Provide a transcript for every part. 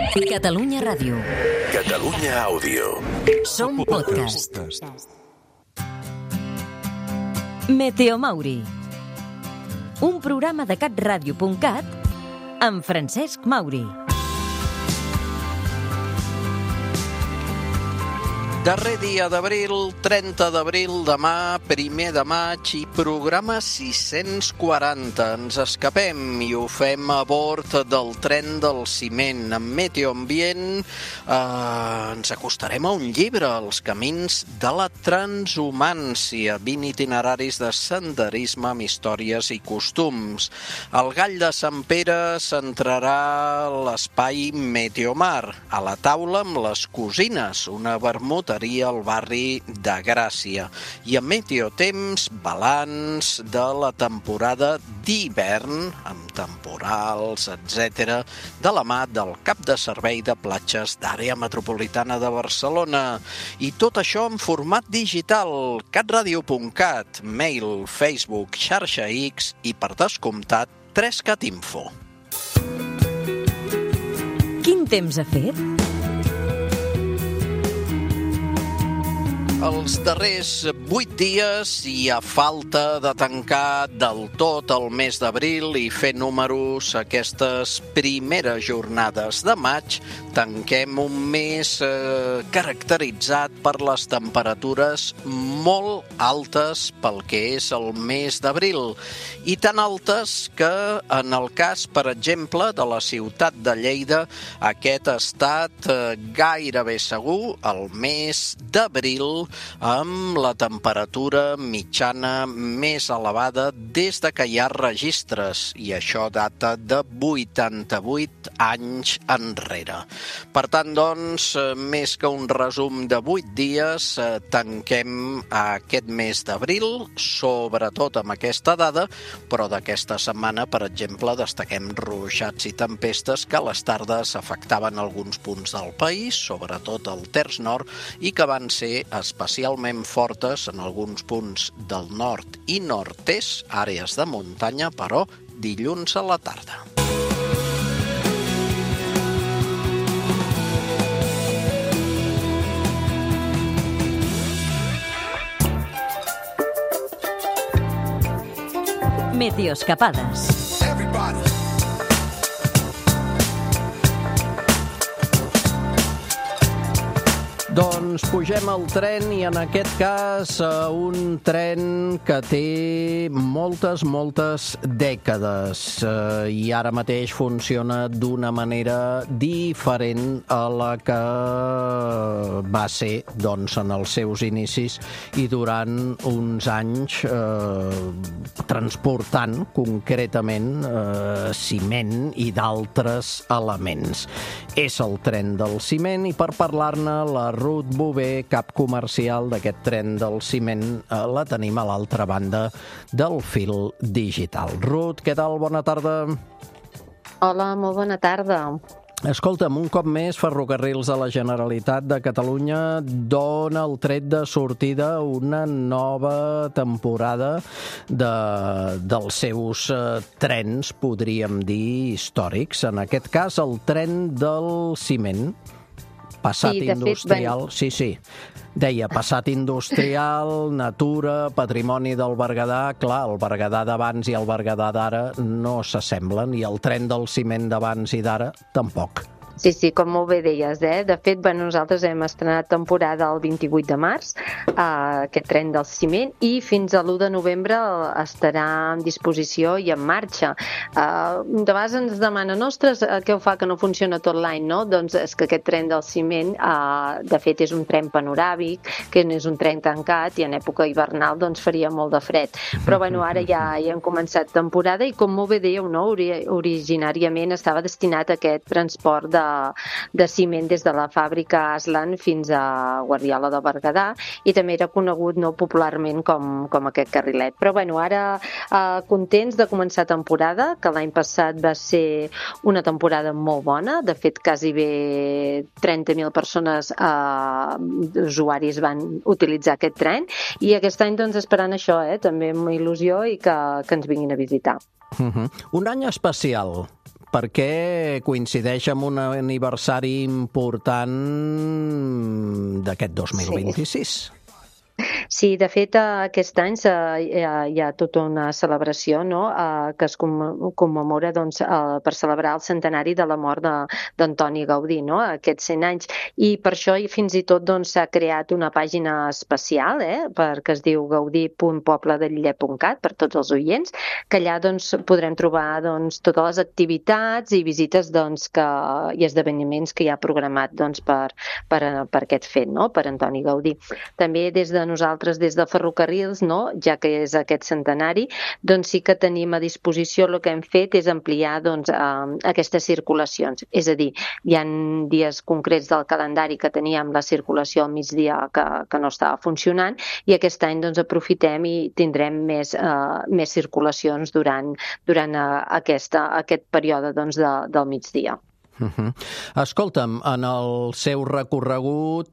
Catalunya Ràdio. Catalunya Àudio. Som podcast. Meteomauri. Un programa de catradio.cat amb Francesc Mauri. Darrer dia d'abril, 30 d'abril, demà, 1er de maig i programa 640. Ens escapem i ho fem a bord del tren del ciment. Amb Meteoambient ens acostarem a un llibre, Els camins de la transhumància, 20 itineraris de senderisme amb històries i costums. El Gall de Sant Pere centrarà l'espai Meteomar, a la taula amb les cosines, una vermuteria al barri de Gràcia. I a Meteotemps, balanç de la temporada d'hivern, amb temporals, etc., de la mà del cap de servei de platges d'àrea metropolitana de Barcelona. I tot això en format digital, catradio.cat, mail, Facebook, xarxa X i, per descomptat, 3cat Info. Quin temps ha fet? Els darrers 8 dies i a falta de tancar del tot el mes d'abril i fer números aquestes primeres jornades de maig, tanquem un mes caracteritzat per les temperatures molt altes pel que és el mes d'abril, i tan altes que en el cas, per exemple, de la ciutat de Lleida, aquest ha estat gairebé segur el mes d'abril amb la temperatura mitjana més elevada des de que hi ha registres, i això data de 88 anys enrere. Per tant, doncs, més que un resum de 8 dies, tanquem aquest mes d'abril, sobretot amb aquesta dada, però d'aquesta setmana, per exemple, destaquem ruixats i tempestes que a les tardes afectaven alguns punts del país, sobretot el terç nord, i que van ser especialment fortes en alguns punts del nord i nord-est, àrees de muntanya, però dilluns a la tarda. Meteoscapades. Doncs pugem al tren, i en aquest cas un tren que té moltes dècades i ara mateix funciona d'una manera diferent a la que va ser, doncs, en els seus inicis i durant uns anys transportant concretament ciment i d'altres elements. És el tren del ciment, i per parlar-ne la Ruth Bové, cap comercial d'aquest tren del ciment, la tenim a l'altra banda del fil digital. Ruth, què tal? Bona tarda. Hola, molt bona tarda. Escolta'm, un cop més, Ferrocarrils de la Generalitat de Catalunya dona el tret de sortida una nova temporada dels seus trens, podríem dir, històrics. En aquest cas, el tren del ciment. Passat industrial, sí. Deia, passat industrial, natura, patrimoni del Berguedà. Clar, el Berguedà d'abans i el Berguedà d'ara no s'assemblen, i el tren del ciment d'abans i d'ara tampoc. Sí, com molt bé deies, eh? De fet, nosaltres hem estrenat temporada el 28 de març, aquest tren del ciment, i fins a l'1 de novembre estarà en disposició i en marxa. De vegades ens demanen, ostres, què ho fa que no funciona tot l'any, no? Doncs és que aquest tren del ciment, de fet, és un tren panoràmic, que no és un tren tancat, i en època hivernal doncs faria molt de fred. Però ara ja hem començat temporada, i com molt bé dèieu, no? Originàriament estava destinat a aquest transport de ciment des de la fàbrica Aslan fins a Guardiola de Berguedà, i també era conegut popularment com aquest carrilet. Però ara contents de començar temporada, que l'any passat va ser una temporada molt bona. De fet, quasi bé 30.000 persones usuaris van utilitzar aquest tren, i aquest any doncs esperant això, també amb il·lusió, i que ens vinguin a visitar. Un any especial perquè coincideix amb un aniversari important d'aquest 2026. Sí, de fet, aquest any hi ha tota una celebració, no?, que es commemora per celebrar el centenari de la mort d'Antoni Gaudí, no?, aquests 100 anys. I per això fins i tot s'ha creat una pàgina especial, que es diu gaudí.pobledellillet.cat, per tots els oients, que allà podrem trobar totes les activitats i visites i esdeveniments que hi ha programat per aquest fet, no?, per Antoni Gaudí. També des de nosaltres, des de Ferrocarrils, no?, ja que és aquest centenari, sí que tenim a disposició, el que hem fet és ampliar aquestes circulacions. És a dir, hi ha dies concrets del calendari que teníem la circulació al migdia que no estava funcionant i aquest any aprofitem i tindrem més circulacions durant aquest període del migdia. Escolta'm, en el seu recorregut,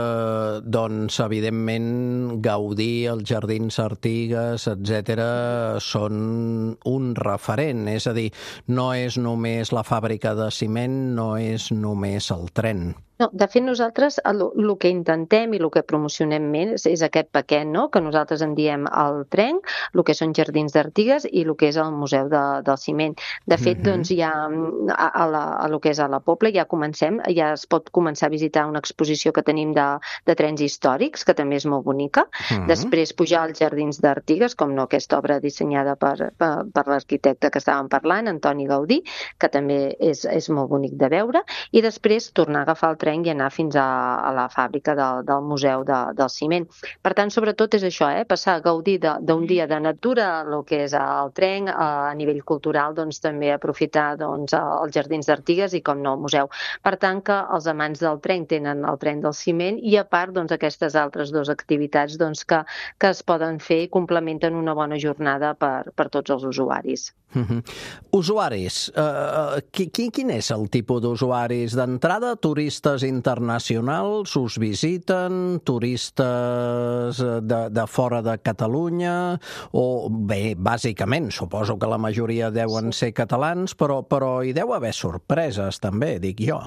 evidentment, Gaudí, els Jardins Artigas, etc., són un referent. És a dir, no és només la fàbrica de ciment, no és només el tren. No, de fet, nosaltres el que intentem i el que promocionem més és aquest paquet, no?, que nosaltres en diem el tren, el que són Jardins d'Artigas i el que és el Museu del Ciment. De fet, ja el que és a la Pobla ja es pot començar a visitar una exposició que tenim de trens històrics, que també és molt bonica. Després pujar als Jardins d'Artigas, com no, aquesta obra dissenyada per l'arquitecte que estàvem parlant, Antoni Gaudí, que també és molt bonic de veure, i després tornar a agafar el tren i anar fins a la fàbrica del Museu del Ciment. Per tant, sobretot és això, passar a gaudir d'un dia de natura, el que és el tren, a nivell cultural, també aprofitar els Jardins d'Artigas i, com no, el museu. Per tant, que els amants del tren tenen el tren del ciment i, a part, aquestes altres dues activitats que es poden fer i complementen una bona jornada per tots els usuaris. Usuaris. Quin és el tipus d'usuaris? D'entrada, turistes internacionals us visiten, turistes de fora de Catalunya, o bé, bàsicament, suposo que la majoria deuen ser catalans, però hi deu haver sorpreses també, dic jo.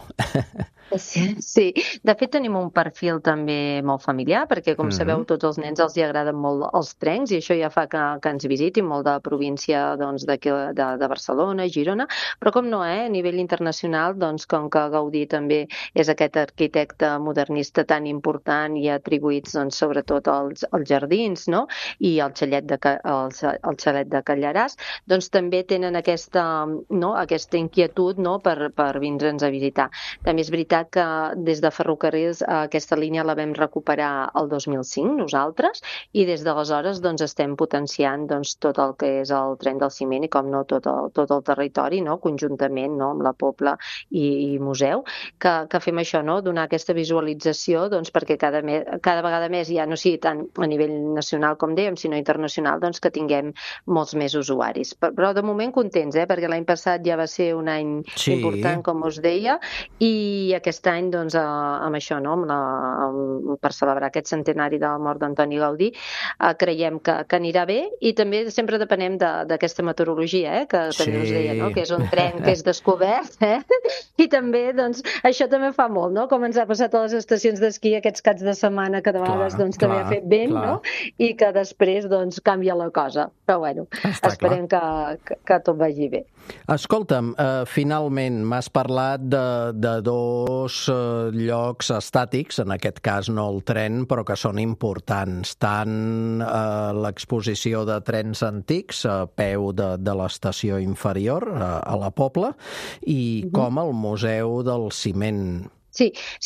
Sí, de fet tenim un perfil també molt familiar, perquè com sabeu tots els nens els agraden molt els trens i això ja fa que ens visitin molt de província de Barcelona, Girona, però com no, a nivell internacional, com que Gaudí també és aquest arquitecte modernista tan important i atribuïts sobretot als jardins, no?, i al xalet de Callaràs, també tenen aquesta inquietud, no?, per vindre'ns a visitar. També és veritat que des de Ferrocarrils aquesta línia la vam recuperar el 2005 nosaltres i des d'aleshores estem potenciant tot el que és el tren del ciment i, com no, tot el territori, no?, conjuntament, no?, amb la Pobla i museu, que fem això, no?, donar aquesta visualització perquè cada vegada més, ja no sigui tant a nivell nacional com dèiem, sinó internacional, que tinguem molts més usuaris. Però de moment contents, perquè l'any passat ja va ser un any important, com us deia, i aquest any, amb això, no?, per celebrar aquest centenari de la mort d'Antoni Gaudí, creiem que anirà bé i també sempre depenem d'aquesta meteorologia, que també us deia, no?, que és un tren que és descobert, i també, això també fa molt, no?, com ens ha passat a les estacions d'esquí aquests caps de setmana que de vegades també ha fet vent, no?, i que després canvia la cosa. Però bueno, esperem que tot vagi bé. Escolta'm, finalment m'has parlat de dos llocs estàtics, en aquest cas no el tren, però que són importants, tant l'exposició de trens antics a peu de l'estació inferior, a la Pobla, i com el Museu del Ciment. Sí,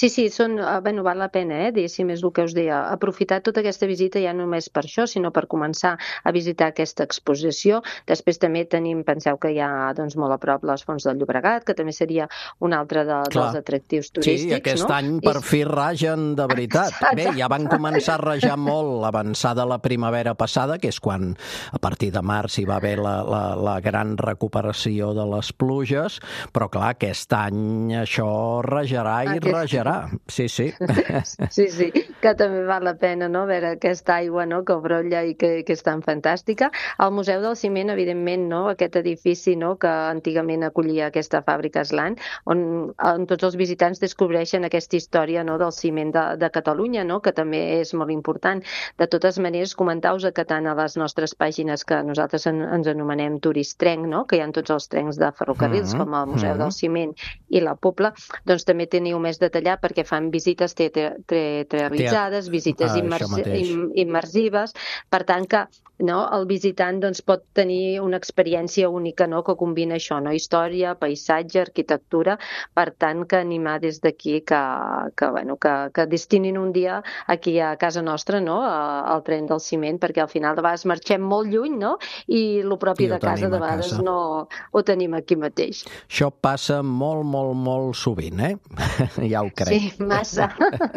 val la pena, diguéssim, és el que us deia, aprofitar tota aquesta visita ja no només per això, sinó per començar a visitar aquesta exposició. Després també penseu que hi ha molt a prop les Fonts del Llobregat, que també seria un altre dels atractius turístics. Sí, aquest any per fi ragen de veritat. Bé, ja van començar a rajar molt l'avançada la primavera passada, que és quan a partir de març hi va haver la gran recuperació de les pluges, però clar, aquest any això rajarà i rajarà. Sí. Sí, que també val la pena, no?, veure aquesta aigua, no?, que brolla i que és tan fantàstica. Al Museu del Ciment, evidentment, no?, aquest edifici, no?, que antigament acollia aquesta fàbrica Aslan, on tots els visitants descobreixen aquesta història, no?, del ciment de Catalunya, no?, que també és molt important. De totes maneres, comentar-vos que tant a les nostres pàgines, que nosaltres ens anomenem Turistrenc, no?, que hi ha tots els trencs de ferrocarrils, com el Museu del Ciment i la Pobla, doncs també teniu més detallat perquè fan visites teatralitzades, visites immersives, per tant que, no, el visitant doncs, pot tenir una experiència única, no?, que combina això, no?, història, paisatge, arquitectura, per tant que animar des d'aquí que destinin un dia aquí a casa nostra, no?, al tren del ciment, perquè al final de vegades marxem molt lluny, no?, i el propi de casa de vegades no ho tenim aquí mateix. Això passa molt sovint, ja ho crec. Sí, massa.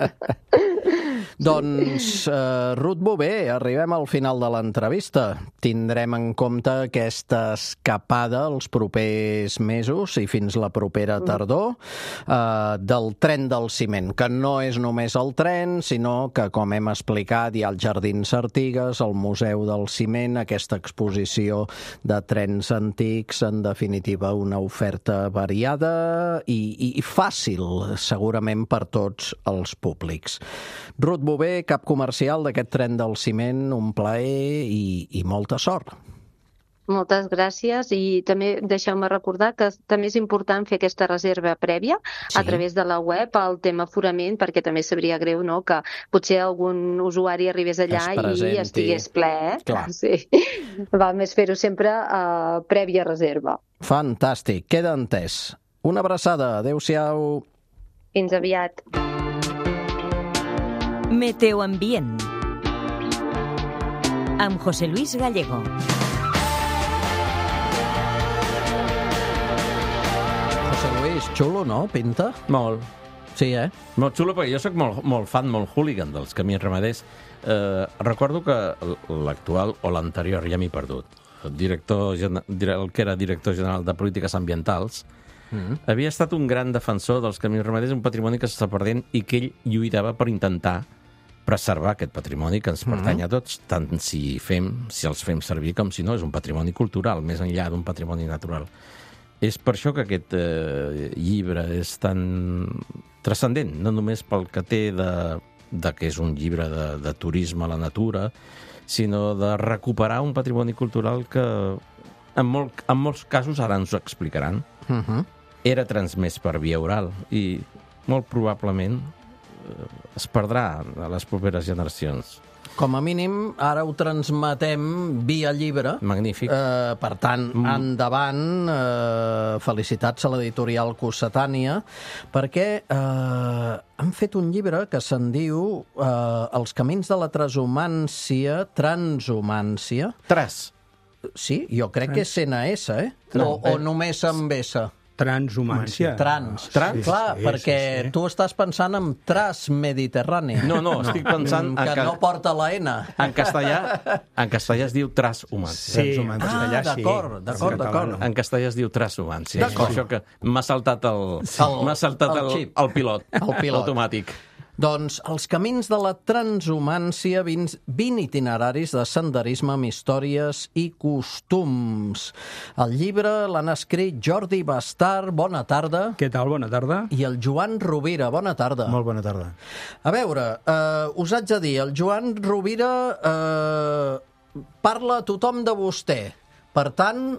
Doncs, Ruth Bové, arribem al final de l'entrevista. Tindrem en compte aquesta escapada els propers mesos i fins la propera tardor del tren del ciment, que no és només el tren, sinó que, com hem explicat, hi ha el Jardins Artigues, el Museu del Ciment, aquesta exposició de trens antics, en definitiva una oferta variada i fàcil, segurament, per tots els públics. Ruth Bové, cap comercial d'aquest tren del ciment, un plaer i molta sort. Moltes gràcies, i també deixeu-me recordar que també és important fer aquesta reserva prèvia a través de la web, el tema aforament, perquè també sabria greu, no?, que potser algun usuari arribés allà i estigués ple. Sí. Val més fer-ho sempre prèvia reserva. Fantàstic, queda entès. Una abraçada, adéu-siau. Fins aviat. Meteoambient amb José Luis Gallego. José Luis, xulo, no? Pinta? Molt. Sí, Molt xulo, perquè jo soc molt fan, molt hooligan dels camins ramaders. Recordo que l'actual o l'anterior, ja m'he perdut, el que era director general de Polítiques Ambientals, havia estat un gran defensor dels camins ramaders, un patrimoni que s'està perdent i que ell lluitava per intentar preservar aquest patrimoni que ens pertany a tots, tant si els fem servir com si no. És un patrimoni cultural, més enllà d'un patrimoni natural. És per això que aquest llibre és tan transcendent, no només pel que té de que és un llibre de turisme a la natura, sinó de recuperar un patrimoni cultural que en molts casos, ara ens ho explicaran, era transmès per via oral i molt probablement es perdrà a les properes generacions. Com a mínim, ara ho transmetem via llibre. Magnífic. Per tant, endavant, felicitats a l'editorial Cossetània, perquè han fet un llibre que se'n diu Els camins de la transhumància. Sí, jo crec que és CNS, o només amb S. Transhumància. Clar, perquè tu estàs pensant en transmediterrani. No, estic pensant que no porta la N. En castellà es diu transhumància. Sí, en castellà sí. D'acord. En castellà es diu transhumància. És per això que m'ha saltat el pilot automàtic. Doncs Els camins de la transhumància, 20 itineraris de senderisme amb històries i costums. El llibre l'han escrit Jordi Bastard, bona tarda. Què tal, bona tarda. I el Joan Rovira, bona tarda. Molt bona tarda. A veure, us haig de dir, el Joan Rovira parla a tothom de vostè. Per tant,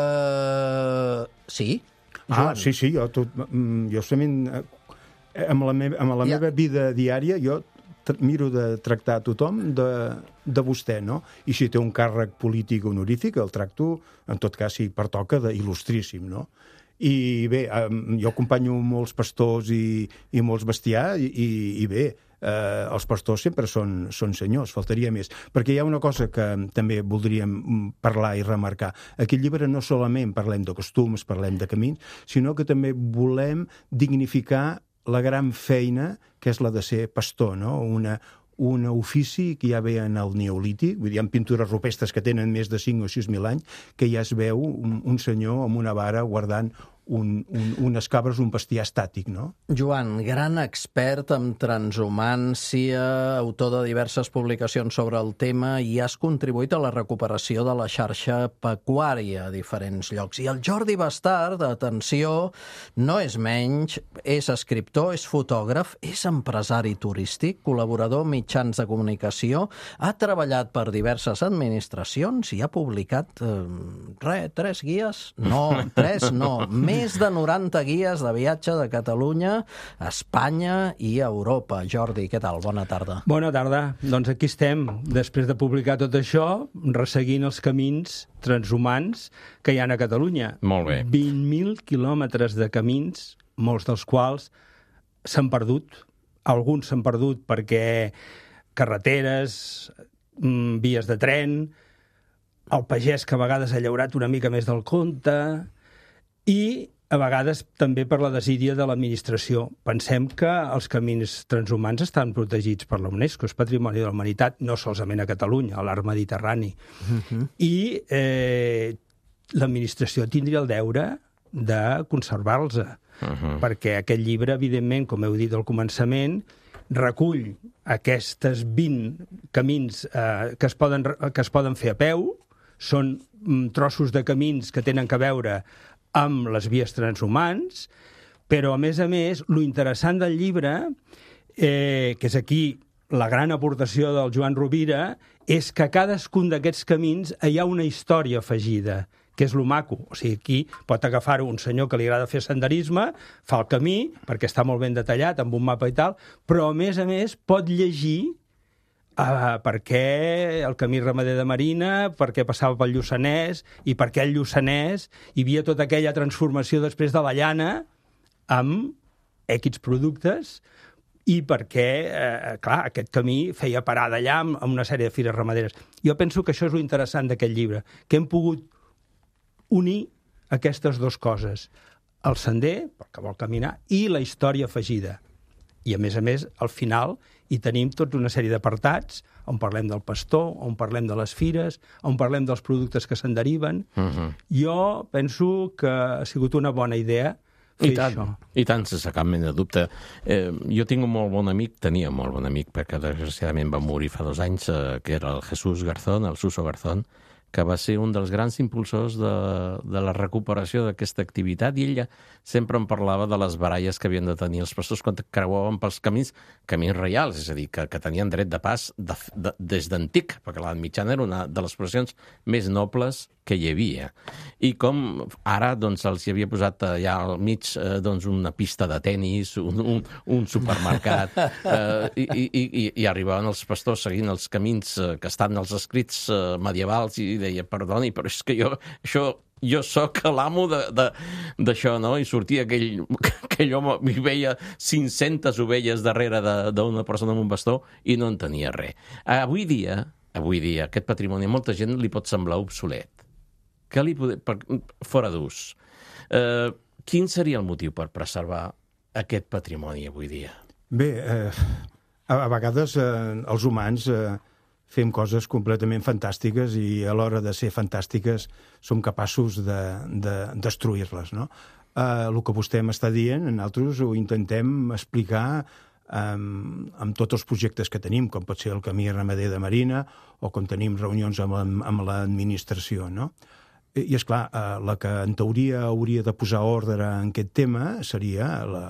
sí? Joan. Sí, jo sempre... Amb la meva vida diària, jo miro de tractar a tothom de vostè, no? I si té un càrrec polític honorífic, el tracto, en tot cas, si pertoca, d'il·lustríssim, no? I bé, jo acompanyo molts pastors i molts bestiar, i bé, els pastors sempre són senyors, faltaria més. Perquè hi ha una cosa que també voldríem parlar i remarcar. Aquest llibre no solament parlem de costums, parlem de camins, sinó que també volem dignificar la gran feina que és la de ser pastor, no? Un ofici que ja ve en el Neolític, vull dir, hi ha pintures rupestres que tenen més de 5 o 6.000 anys, que ja es veu un senyor amb una vara guardant unes cabres, un bestiar estàtic, no? Joan, gran expert en transhumància, autor de diverses publicacions sobre el tema, i has contribuït a la recuperació de la xarxa pecuària a diferents llocs. I el Jordi Bastard, atenció, no és menys, és escriptor, és fotògraf, és empresari turístic, col·laborador amb mitjans de comunicació, ha treballat per diverses administracions i ha publicat, 3 guies? No, 3 no, més de 90 guies de viatge de Catalunya a Espanya i a Europa. Jordi, què tal? Bona tarda. Bona tarda. Doncs aquí estem, després de publicar tot això, resseguint els camins transhumans que hi ha a Catalunya. Molt bé. 20.000 quilòmetres de camins, molts dels quals s'han perdut. Alguns s'han perdut perquè carreteres, vies de tren, el pagès que a vegades ha llaurat una mica més del compte, i a vegades també per la desídia de l'administració. Pensem que els camins transhumans estan protegits per la UNESCO, és Patrimoni de la Humanitat, no solament a Catalunya, a l'arc mediterrani. I l'administració tindria el deure de conservar-los, perquè aquest llibre, evidentment, com heu dit al començament, recull aquestes 20 camins que es poden fer a peu, són trossos de camins que tenen a veure amb les vies transhumans, però, a més, lo interessant del llibre, que és aquí la gran aportació del Joan Rovira, és que a cadascun d'aquests camins hi ha una història afegida, que és lo maco. O sigui, aquí pot agafar-ho un senyor que li agrada fer senderisme, fa el camí, perquè està molt ben detallat, amb un mapa i tal, però, a més, pot llegir per què el camí ramader de Marina, per què passava pel Lluçanès, i per què el Lluçanès hi havia tota aquella transformació després de la llana amb X productes, i per què, clar, aquest camí feia parada allà amb una sèrie de fires ramaderes. Jo penso que això és lo interessant d'aquest llibre, que hem pogut unir aquestes dues coses, el sender, pel que vol caminar, i la història afegida. I, a més, al final, hi tenim tota una sèrie d'apartats on parlem del pastor, on parlem de les fires, on parlem dels productes que se'n deriven. Jo penso que ha sigut una bona idea fer això. I tant, sense cap mena de dubte. Jo tinc un molt bon amic, tenia un molt bon amic, perquè desgraciadament va morir fa 2 anys, que era el Jesús Garzón, el Suso Garzón, que va ser un dels grans impulsors de la recuperació d'aquesta activitat, i ella sempre em parlava de les baralles que havien de tenir els pastors quan creuaven pels camins reials, és a dir, que tenien dret de pas des d'antic, perquè l'edat mitjana era una de les professions més nobles que hi havia. I com ara doncs, els hi havia posat allà al mig doncs, una pista de tennis, un supermercat, i arribaven els pastors seguint els camins que estan als escrits medievals, i deia, perdoni, però és que jo sóc l'amo d'això, no? I sortia aquell home, i veia 500 ovelles darrere d'una persona amb un bastó i no en tenia res. Avui dia, aquest patrimoni a molta gent li pot semblar obsolet. Fora d'ús. Quin seria el motiu per preservar aquest patrimoni avui dia? Bé, a vegades els humans fem coses completament fantàstiques i a l'hora de ser fantàstiques som capaços de destruir-les, no? El que vostè m'està dient, nosaltres ho intentem explicar amb tots els projectes que tenim, com pot ser el Camí Ramader de Marina o com tenim reunions amb l'administració, no? I, esclar, la que en teoria hauria de posar ordre en aquest tema seria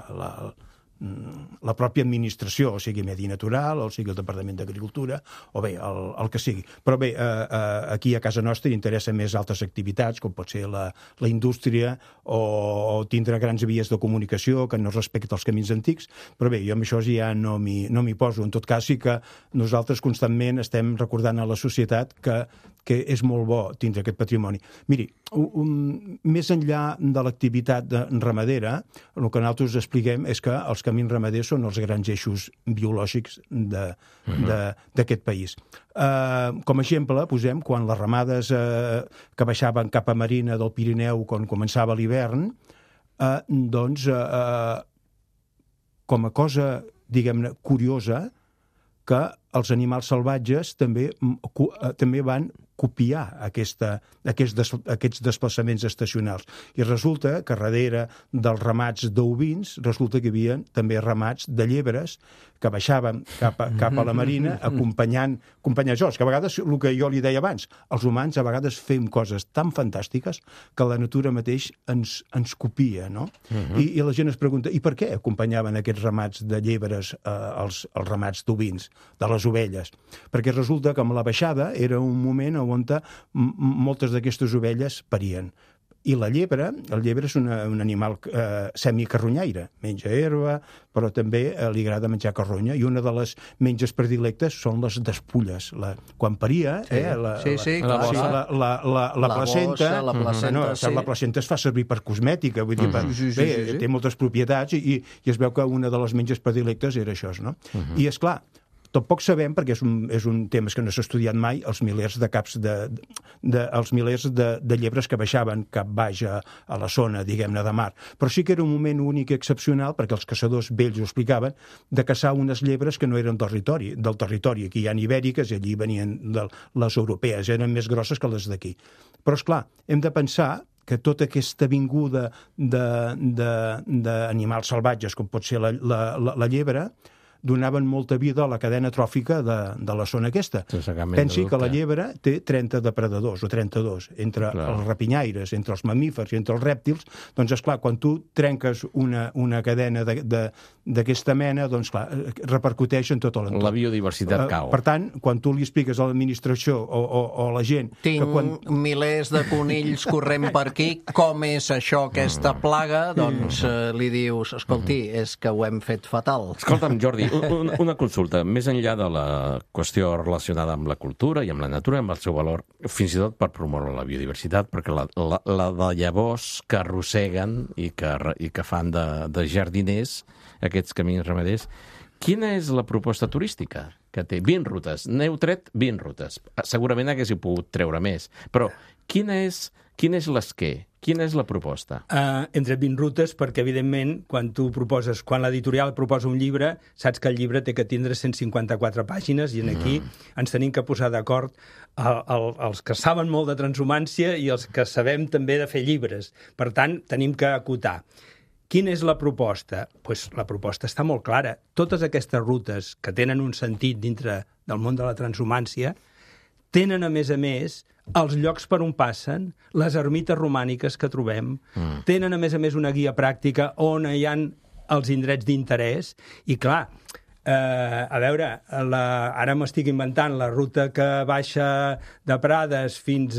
la pròpia administració, o sigui Medi Natural, o sigui el Departament d'Agricultura, o bé, el que sigui. Però bé, aquí a casa nostra interessa més altres activitats, com pot ser la indústria o tindre grans vies de comunicació que no respecta els camins antics, però bé, jo amb això ja no m'hi poso. En tot cas, sí que nosaltres constantment estem recordant a la societat que és molt bo tindre aquest patrimoni. Miri, més enllà de l'activitat ramadera, el que nosaltres expliquem és que els camins ramaders són els grans eixos biològics d'aquest país. Com a exemple, posem, quan les ramades que baixaven cap a Marina del Pirineu, quan començava l'hivern, doncs, com a cosa, diguem-ne, curiosa, que els animals salvatges també van copiar aquests desplaçaments estacionals. I resulta que darrere dels ramats d'ovins resulta que hi havia també ramats de llebres que baixaven cap a la marina acompanyant els, que a vegades, el que jo li deia abans, els humans a vegades fem coses tan fantàstiques que la natura mateix ens copia, no? I la gent es pregunta, i per què acompanyaven aquests ramats de llebres els ramats d'ovins, de les ovelles? Perquè resulta que amb la baixada era un moment on moltes d'aquestes ovelles parien. I el llebre és un animal semicarronyaire. Menja herba, però també li agrada menjar carronya. I una de les menges predilectes són les despulles. Quan paria, la placenta... La placenta es fa servir per cosmètica. Vull dir, té moltes propietats i es veu que una de les menges predilectes era això, no? I, esclar, tampoc sabem, perquè és un tema que no s'ha estudiat mai, els milers de caps els milers de llebres que baixaven cap baix a la zona, diguem-ne, de mar. Però sí que era un moment únic i excepcional, perquè els caçadors vells ho explicaven, de caçar unes llebres que no eren del territori. Aquí hi ha ibèriques i allí venien de les europees, eren més grosses que les d'aquí. Però, esclar, hem de pensar que tota aquesta vinguda d'animals salvatges, com pot ser la llebre, donaven molta vida a la cadena tròfica de la zona aquesta. Pensi que la llebre té 30 depredadors, o 32, entre els rapinyaires, entre els mamífers i entre els rèptils. Doncs, esclar, quan tu trenques una cadena d'aquesta mena, doncs, clar, repercuteix en tot l'entorn. La biodiversitat cau. Per tant, quan tu li expliques a l'administració o a la gent... Tinc milers de conills corrent per aquí, com és això, aquesta plaga? Doncs li dius, escolti, és que ho hem fet fatal. Escolta'm, Jordi, una consulta. Més enllà de la qüestió relacionada amb la cultura i amb la natura, amb el seu valor, fins i tot per promoure la biodiversitat, perquè la de llavors que arrosseguen i que fan de jardiners, aquests camins ramaders, quina és la proposta turística que té? 20 rutes. N'heu tret 20 rutes. Segurament haguéssiu pogut treure més. Però quin és l'esquer? Quina és la proposta? Hem tret 20 rutes perquè, evidentment, quan l'editorial proposa un llibre, saps que el llibre té que tindre 154 pàgines i aquí ens tenim que posar d'acord els que saben molt de transhumància i els que sabem també de fer llibres. Per tant, tenim que acotar. Quina és la proposta? Doncs la proposta està molt clara. Totes aquestes rutes que tenen un sentit dintre del món de la transhumància tenen, a més, els llocs per on passen, les ermites romàniques que trobem, tenen, a més, una guia pràctica on hi ha els indrets d'interès. I, clar, a veure, ara m'estic inventant la ruta que baixa de Prades fins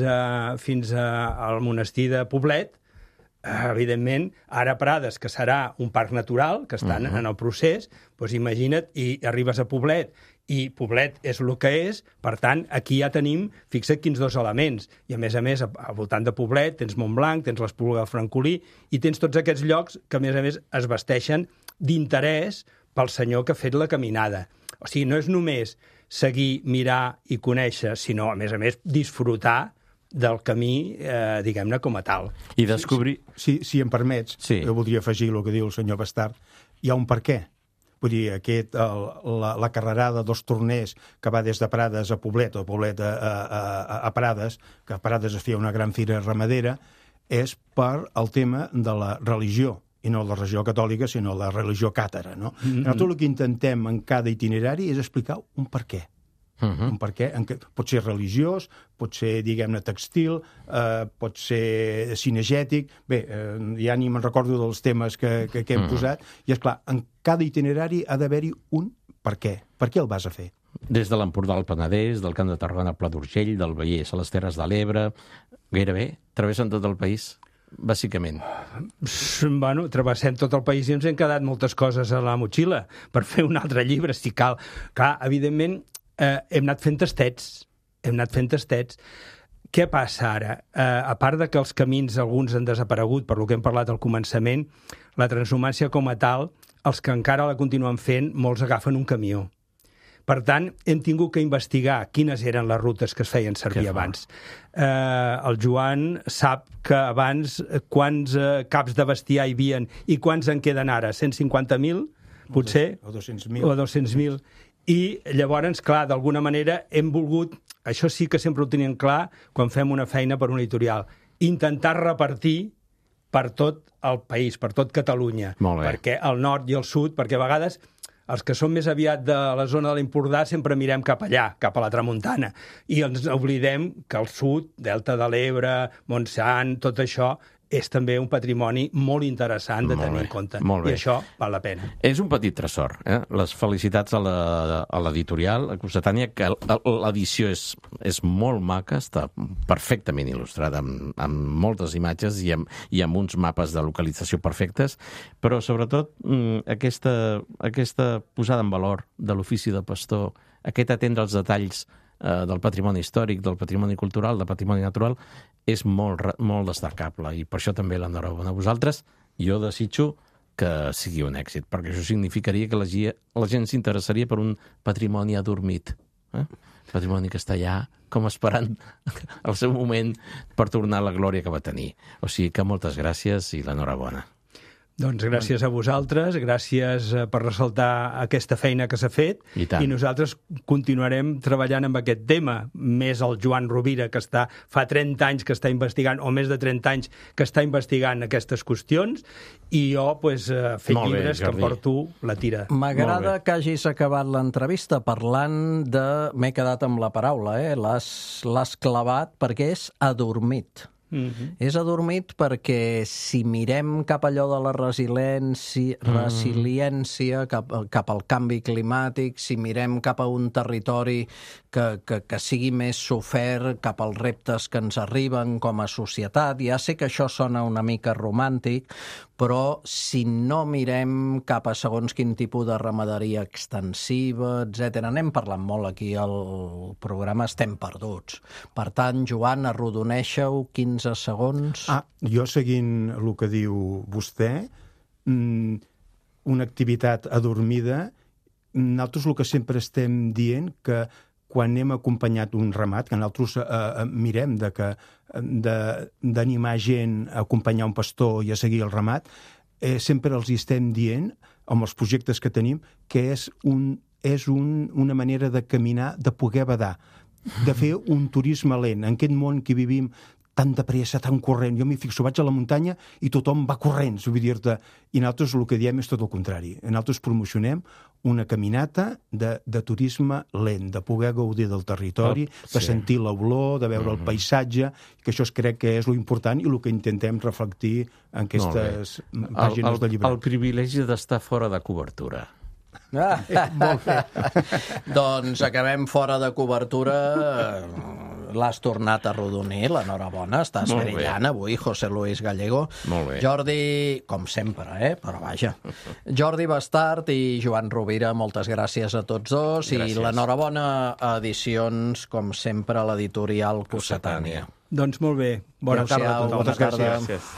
al monestir de Poblet. Evidentment, ara Prades, que serà un parc natural, que estan en el procés, doncs imagina't, i arribes a Poblet, i Poblet és el que és, per tant, aquí ja tenim, fixa't quins dos elements, i a més, al voltant de Poblet tens Montblanc, tens l'Espluga del Francolí, i tens tots aquests llocs que, a més, es vesteixen d'interès pel senyor que ha fet la caminada. O sigui, no és només seguir, mirar i conèixer, sinó, a més, disfrutar del camí, diguem-ne, com a tal. I descobrir... Si em permets, jo voldria afegir el que diu el senyor Bastard. Hi ha un per què. Vull dir, la carrerada dels torners que va des de Prades a Poblet, o Poblet a Prades, que a Prades es feia una gran fira ramadera, és per el tema de la religió, i no la religió catòlica, sinó la religió càtara, no? Nosaltres el que intentem en cada itinerari és explicar un per què. Un per què, pot ser religiós, pot ser, diguem-ne, textil, pot ser cinegètic. Bé, ja ni me'n recordo dels temes que hem posat. I, esclar, en cada itinerari ha d'haver-hi un per què. Per què el vas a fer? Des de l'Empordà al Penedès, del Camp de Tarragona al Pla d'Urgell, del Vallès a les Terres de l'Ebre, gairebé travessen tot el país, bàsicament. Bueno, travessem tot el país i ens hem quedat moltes coses a la motxilla per fer un altre llibre, si cal. Clar, evidentment, hem anat fent tastets. Què passa ara? A part de que els camins, alguns han desaparegut, per lo que hem parlat al començament, la transhumància com a tal, els que encara la continuen fent, molts agafen un camió. Per tant, hem tingut que investigar quines eren les rutes que es feien servir abans. El Joan sap que abans quants caps de bestiar hi havien i quants en queden ara? 150.000, potser? O 200.000. O 200.000. I llavors, clar, d'alguna manera hem volgut, això sí que sempre ho tenim clar quan fem una feina per un editorial, intentar repartir per tot el país, per tot Catalunya. Molt bé. Perquè el nord i el sud, perquè a vegades els que som més aviat de la zona de l'Empordà sempre mirem cap allà, cap a la tramuntana, i ens oblidem que el sud, Delta de l'Ebre, Montsant, tot això, és també un patrimoni molt interessant de tenir en compte. I això val la pena. És un petit tresor. Les felicitats a l'editorial, a Cossetània, que l'edició és molt maca, està perfectament il·lustrada, amb moltes imatges i amb uns mapes de localització perfectes, però sobretot aquesta posada en valor de l'ofici de pastor, aquest atendre els detalls del patrimoni històric, del patrimoni cultural, del patrimoni natural, és molt destacable, i per això també l'enhorabona a vosaltres. Jo desitjo que sigui un èxit, perquè això significaria que la gent s'interessaria per un patrimoni adormit. Patrimoni que està allà com esperant el seu moment per tornar a la glòria que va tenir. O sigui que moltes gràcies i l'enhorabona. Doncs gràcies a vosaltres, gràcies per ressaltar aquesta feina que s'ha fet, i nosaltres continuarem treballant amb aquest tema, més el Joan Rovira, que fa 30 anys que està investigant, o més de 30 anys que està investigant aquestes qüestions, i jo fent llibres que porto la tira. M'agrada que hagis acabat l'entrevista parlant de... M'he quedat amb la paraula, l'has clavat perquè és adormit. És adormit perquè si mirem cap allò de la resiliència cap al canvi climàtic, si mirem cap a un territori que sigui més sofert cap als reptes que ens arriben com a societat, ja sé que això sona una mica romàntic, però si no mirem cap a segons quin tipus de ramaderia extensiva, etc. N'hem parlat molt aquí al programa, estem perduts. Per tant, Joan, arrodoneixeu 15 segons. Jo seguint el que diu vostè, una activitat adormida, nosaltres el que sempre estem dient que quan hem acompanyat un ramat, que nosaltres mirem d'animar gent a acompanyar un pastor i a seguir el ramat, sempre els estem dient, amb els projectes que tenim, que és una manera de caminar, de poder badar, de fer un turisme lent. En aquest món que vivim tan de pressa, tan corrent. Jo m'hi fixo, vaig a la muntanya i tothom va corrents, vull dir-te. I nosaltres el que diem és tot el contrari. Nosaltres promocionem una caminata de turisme lent, de poder gaudir del territori, de sentir l'olor, de veure el paisatge, que això crec que és lo important i el que intentem reflectir en aquestes pàgines de llibre. El privilegi d'estar fora de cobertura. Molt bé. Doncs acabem fora de cobertura. L'has tornat a arrodonir, l'enhorabona. Estàs brillant avui, José Luis Gallego. Molt bé. Jordi, com sempre, però vaja. Jordi Bastart i Joan Rovira, moltes gràcies a tots dos. Gràcies. I l'enhorabona a Edicions, com sempre, a l'editorial Cossetània. Doncs molt bé. Bona tarda a tothom. Moltes gràcies.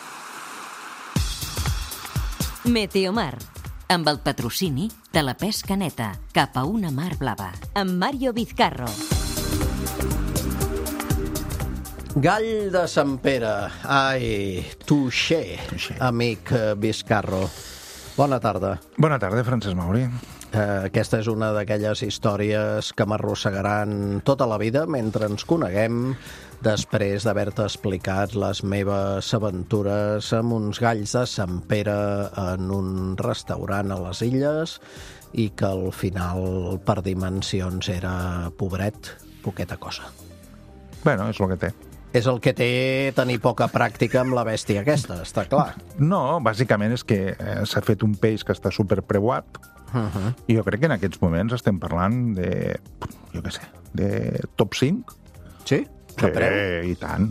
Meteomar, amb el patrocini de la pesca neta cap a una mar blava, amb Mario Vizcarro. Gall de Sant Pere. Ai, touché, amic Vizcarro. Bona tarda. Bona tarda, Francesc Mauri. Aquesta és una d'aquelles històries que m'arrossegaran tota la vida mentre ens coneguem, després d'haver-te explicat les meves aventures amb uns galls de Sant Pere en un restaurant a les Illes i que al final, per dimensions, era pobret, poqueta cosa. Bueno, és el que té. És el que té tenir poca pràctica amb la bèstia aquesta, està clar. No, bàsicament és que s'ha fet un peix que està superpreuat i jo crec que en aquests moments estem parlant de, jo què sé, de top 5. Sí? Sí, i tant.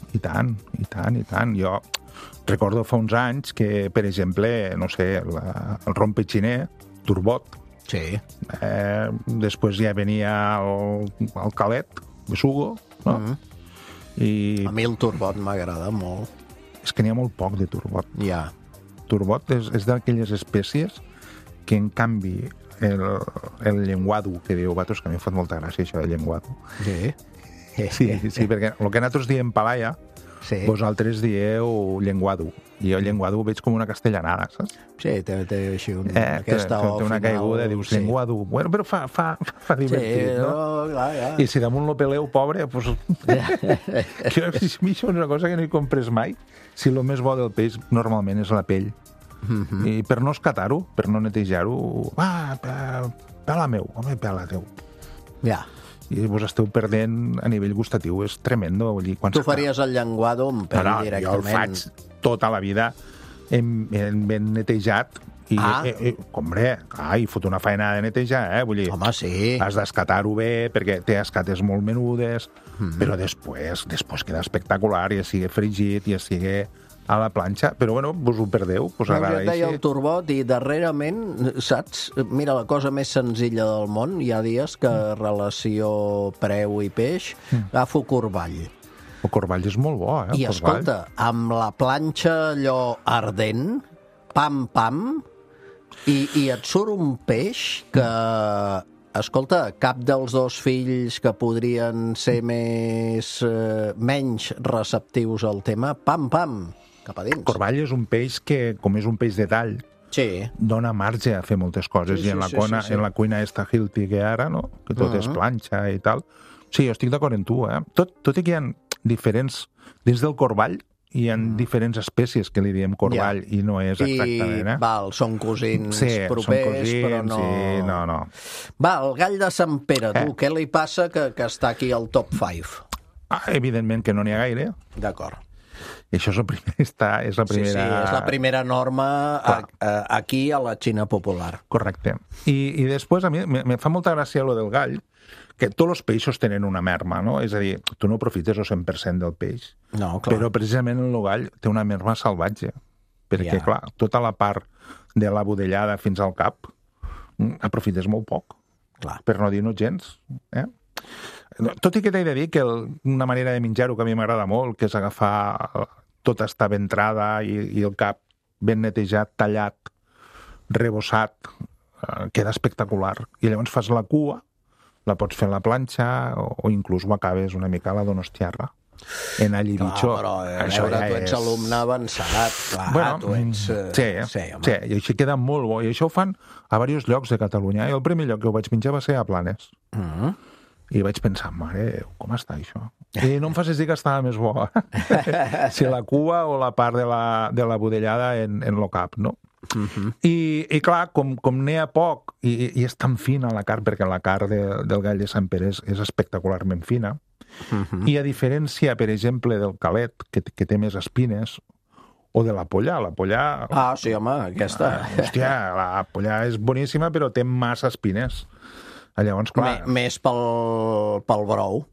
Jo recordo fa uns anys que, per exemple, no sé, el rompechiner, turbot. Sí. Després ja venia el calet, besugo, no? I... A mi el turbot m'agrada molt. És que n'hi ha molt poc de turbot. Ja. Turbot és d'aquelles espècies que, en canvi, el llenguado, que diu, vatos, que a mi em fa molta gràcia això de llenguado. Sí. Sí, perquè el que nosaltres diem palaia, Sí. Vosaltres dieu llenguado. I jo llenguado ho veig com una castellanada, saps? Sí, té així aquesta té O una final, caiguda, dius sí. llenguado. Bueno, però fa divertit, no? Clar. I si damunt lo peleu, pobre, doncs... que a mi això és una cosa que no hi compres mai. Si el més bo del peix normalment és la pell. I per no escatar-ho, per no netejar-ho, pela meu, home, pela teu. Ja. I vos esteu perdent a nivell gustatiu, és tremendo. Vull dir, Tu faries el llenguado amb pell directament. Jo el faig tota la vida ben netejat i, hombre, i fot una feina de netejar, vull dir, home, sí. Has d'escatar-ho bé perquè té escates molt menudes, però després queda espectacular, ja sigui fregit, ja sigui a la planxa, però bueno, vos ho perdeu, us agrada així. Deia el Turbot i darrerament, saps? Mira, la cosa més senzilla del món, hi ha dies que relació preu i peix, agafo corball. El corball és molt bo, I escolta, amb la planxa allò ardent, pam, i et surt un peix que, escolta, cap dels dos fills que podrien ser menys receptius al tema, pam, cap a dins. El corball és un peix que, com és un peix de tall, dona marge a fer moltes coses. I en la cuina esta healthy que ara, no? Que tot és planxa i tal. Sí, jo estic d'acord amb tu, Tot i que hi ha diferents... Dins del corball hi ha diferents espècies que li diem corball i no és exactament, són cosins propers, però no... Sí, no. Va, el gall de Sant Pere, tu, què li passa que està aquí al top 5? Evidentment que no n'hi ha gaire. D'acord. I això és la primera... és la primera norma aquí a la Xina popular. Correcte. I després a mi me fa molta gràcia lo del gall, que tots els peixos tenen una merma, no? És a dir, tu no aprofites el 100% del peix. No, clar. Però precisament el gall té una merma salvatge. Perquè, clar, tota la part de la budellada fins al cap aprofites molt poc. Clar. Per no dir-no gens. Tot i que t'he de dir que una manera de menjar-ho que a mi m'agrada molt, que és agafar tota esta ventrada i el cap ben netejat, tallat, rebossat, queda espectacular. I llavors fas la cua, la pots fer a la planxa o inclús ho acabes una mica a la donostiarra. En all i bitxó. Però tu ets alumne avançat, clar, tu ets... Sí, i així queda molt bo. I això ho fan a diversos llocs de Catalunya. I el primer lloc que ho vaig menjar va ser a Planes. I vaig pensar, mare, com està això? I no em facis dir que estava més bo. Si la cua o la part de la budellada en lo cap, no? I clar, com n'hi ha poc i és tan fina la carn, perquè la carn del gall de Sant Pere és espectacularment fina, i a diferència, per exemple, del calet, que té més espines, o de la polla. Sí, home, aquesta. Hòstia, la polla és boníssima, però té massa espines. Llavors, clar... Més pel brou.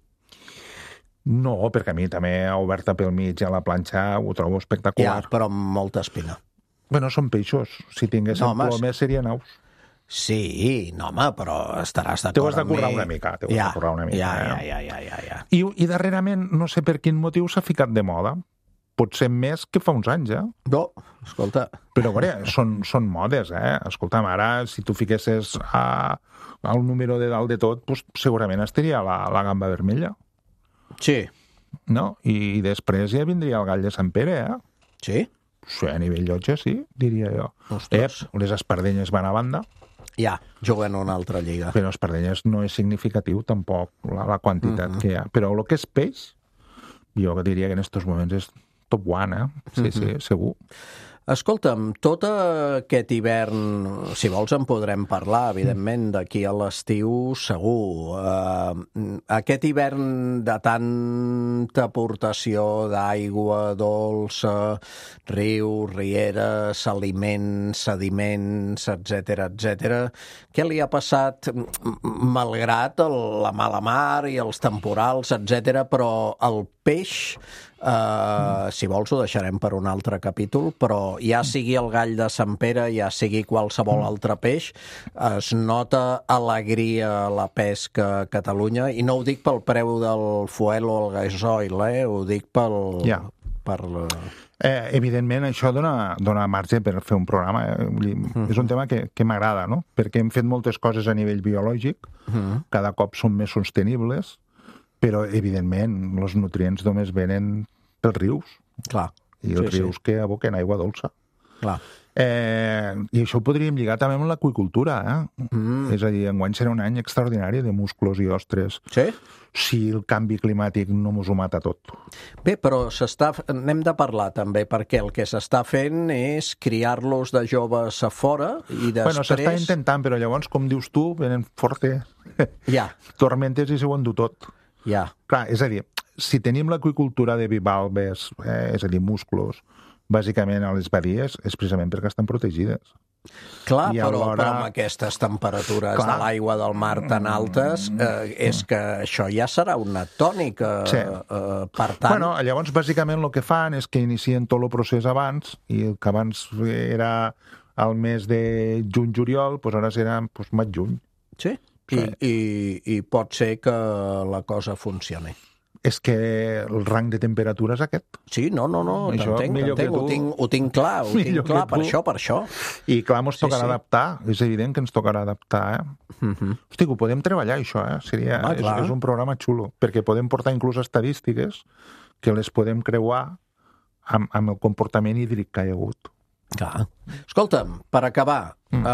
No, perquè a mi també oberta pel mig a la planxa ho trobo espectacular. Ja, però amb molta espina. Bueno, són peixos. Si tinguéssim plomes serien aus. Sí, no, home, però estaràs d'acord amb mi. T'ho has de currar una mica. Ja. I darrerament, no sé per quin motiu, s'ha ficat de moda. Potser més que fa uns anys, No, escolta... Però, són modes, Escolta'm, ara, si tu fiquessis al número de dalt de tot, doncs, segurament estaria la gamba vermella. Sí. No? I després ja vindria el gall de Sant Pere, Sí? Sí, a nivell llotja, sí, diria jo. Les espardenyes van a banda. Ja, juguen una altra lliga. Però espardenyes no és significatiu, tampoc, la quantitat que hi ha. Però el que és peix, jo diria que en aquests moments és top one, Sí, segur. Escolta'm, tot aquest hivern, si vols en podrem parlar, evidentment, d'aquí a l'estiu segur. Aquest hivern de tanta aportació d'aigua dolça, rius, rieres, aliments, sediments, etc. Què li ha passat, malgrat la mala mar i els temporals, etc., però el peix... si vols ho deixarem per un altre capítol, però ja sigui el gall de Sant Pere, ja sigui qualsevol altre peix, es nota alegria a la pesca a Catalunya, i no ho dic pel preu del fuel o el gasoil, ho dic pel... Evidentment, això dona marge per fer un programa. És un tema que m'agrada, no? Perquè hem fet moltes coses a nivell biològic, cada cop són més sostenibles, però, evidentment, els nutrients només venen pels rius. Clar. I els rius que aboquen aigua dolça. Clar. I això ho podríem lligar també amb l'aqüicultura, És a dir, enguany serà un any extraordinari de musclos i ostres. Sí? Si el canvi climàtic no mos ho mata tot. Bé, però n'hem de parlar també, perquè el que s'està fent és criar-los de joves a fora i després... Bueno, s'està intentant, però llavors, com dius tu, venen forte tormentes i s'ho endú tot. Clar, és a dir, si tenim l'aqüicultura de bivalves, és a dir, musclos, bàsicament a les badies, és precisament perquè estan protegides. Clar, però amb aquestes temperatures de l'aigua del mar tan altes, és que això ja serà una tònica. Per tant... Bueno, llavors, bàsicament, el que fan és que inicien tot el procés abans, i el que abans era al mes de juny-juliol, doncs ara serà maig-juny. Sí? I pot ser que la cosa funcioni. És que el rang de temperatura és aquest. Sí, no, t'entenc, ho tinc clar, per això. I clar, ens tocarà adaptar, és evident que ens tocarà adaptar, Hosti, ho podem treballar, això, és un programa xulo, perquè podem portar inclús estadístiques que les podem creuar amb el comportament hídric que hi ha hagut. Clar. Escolta'm, per acabar,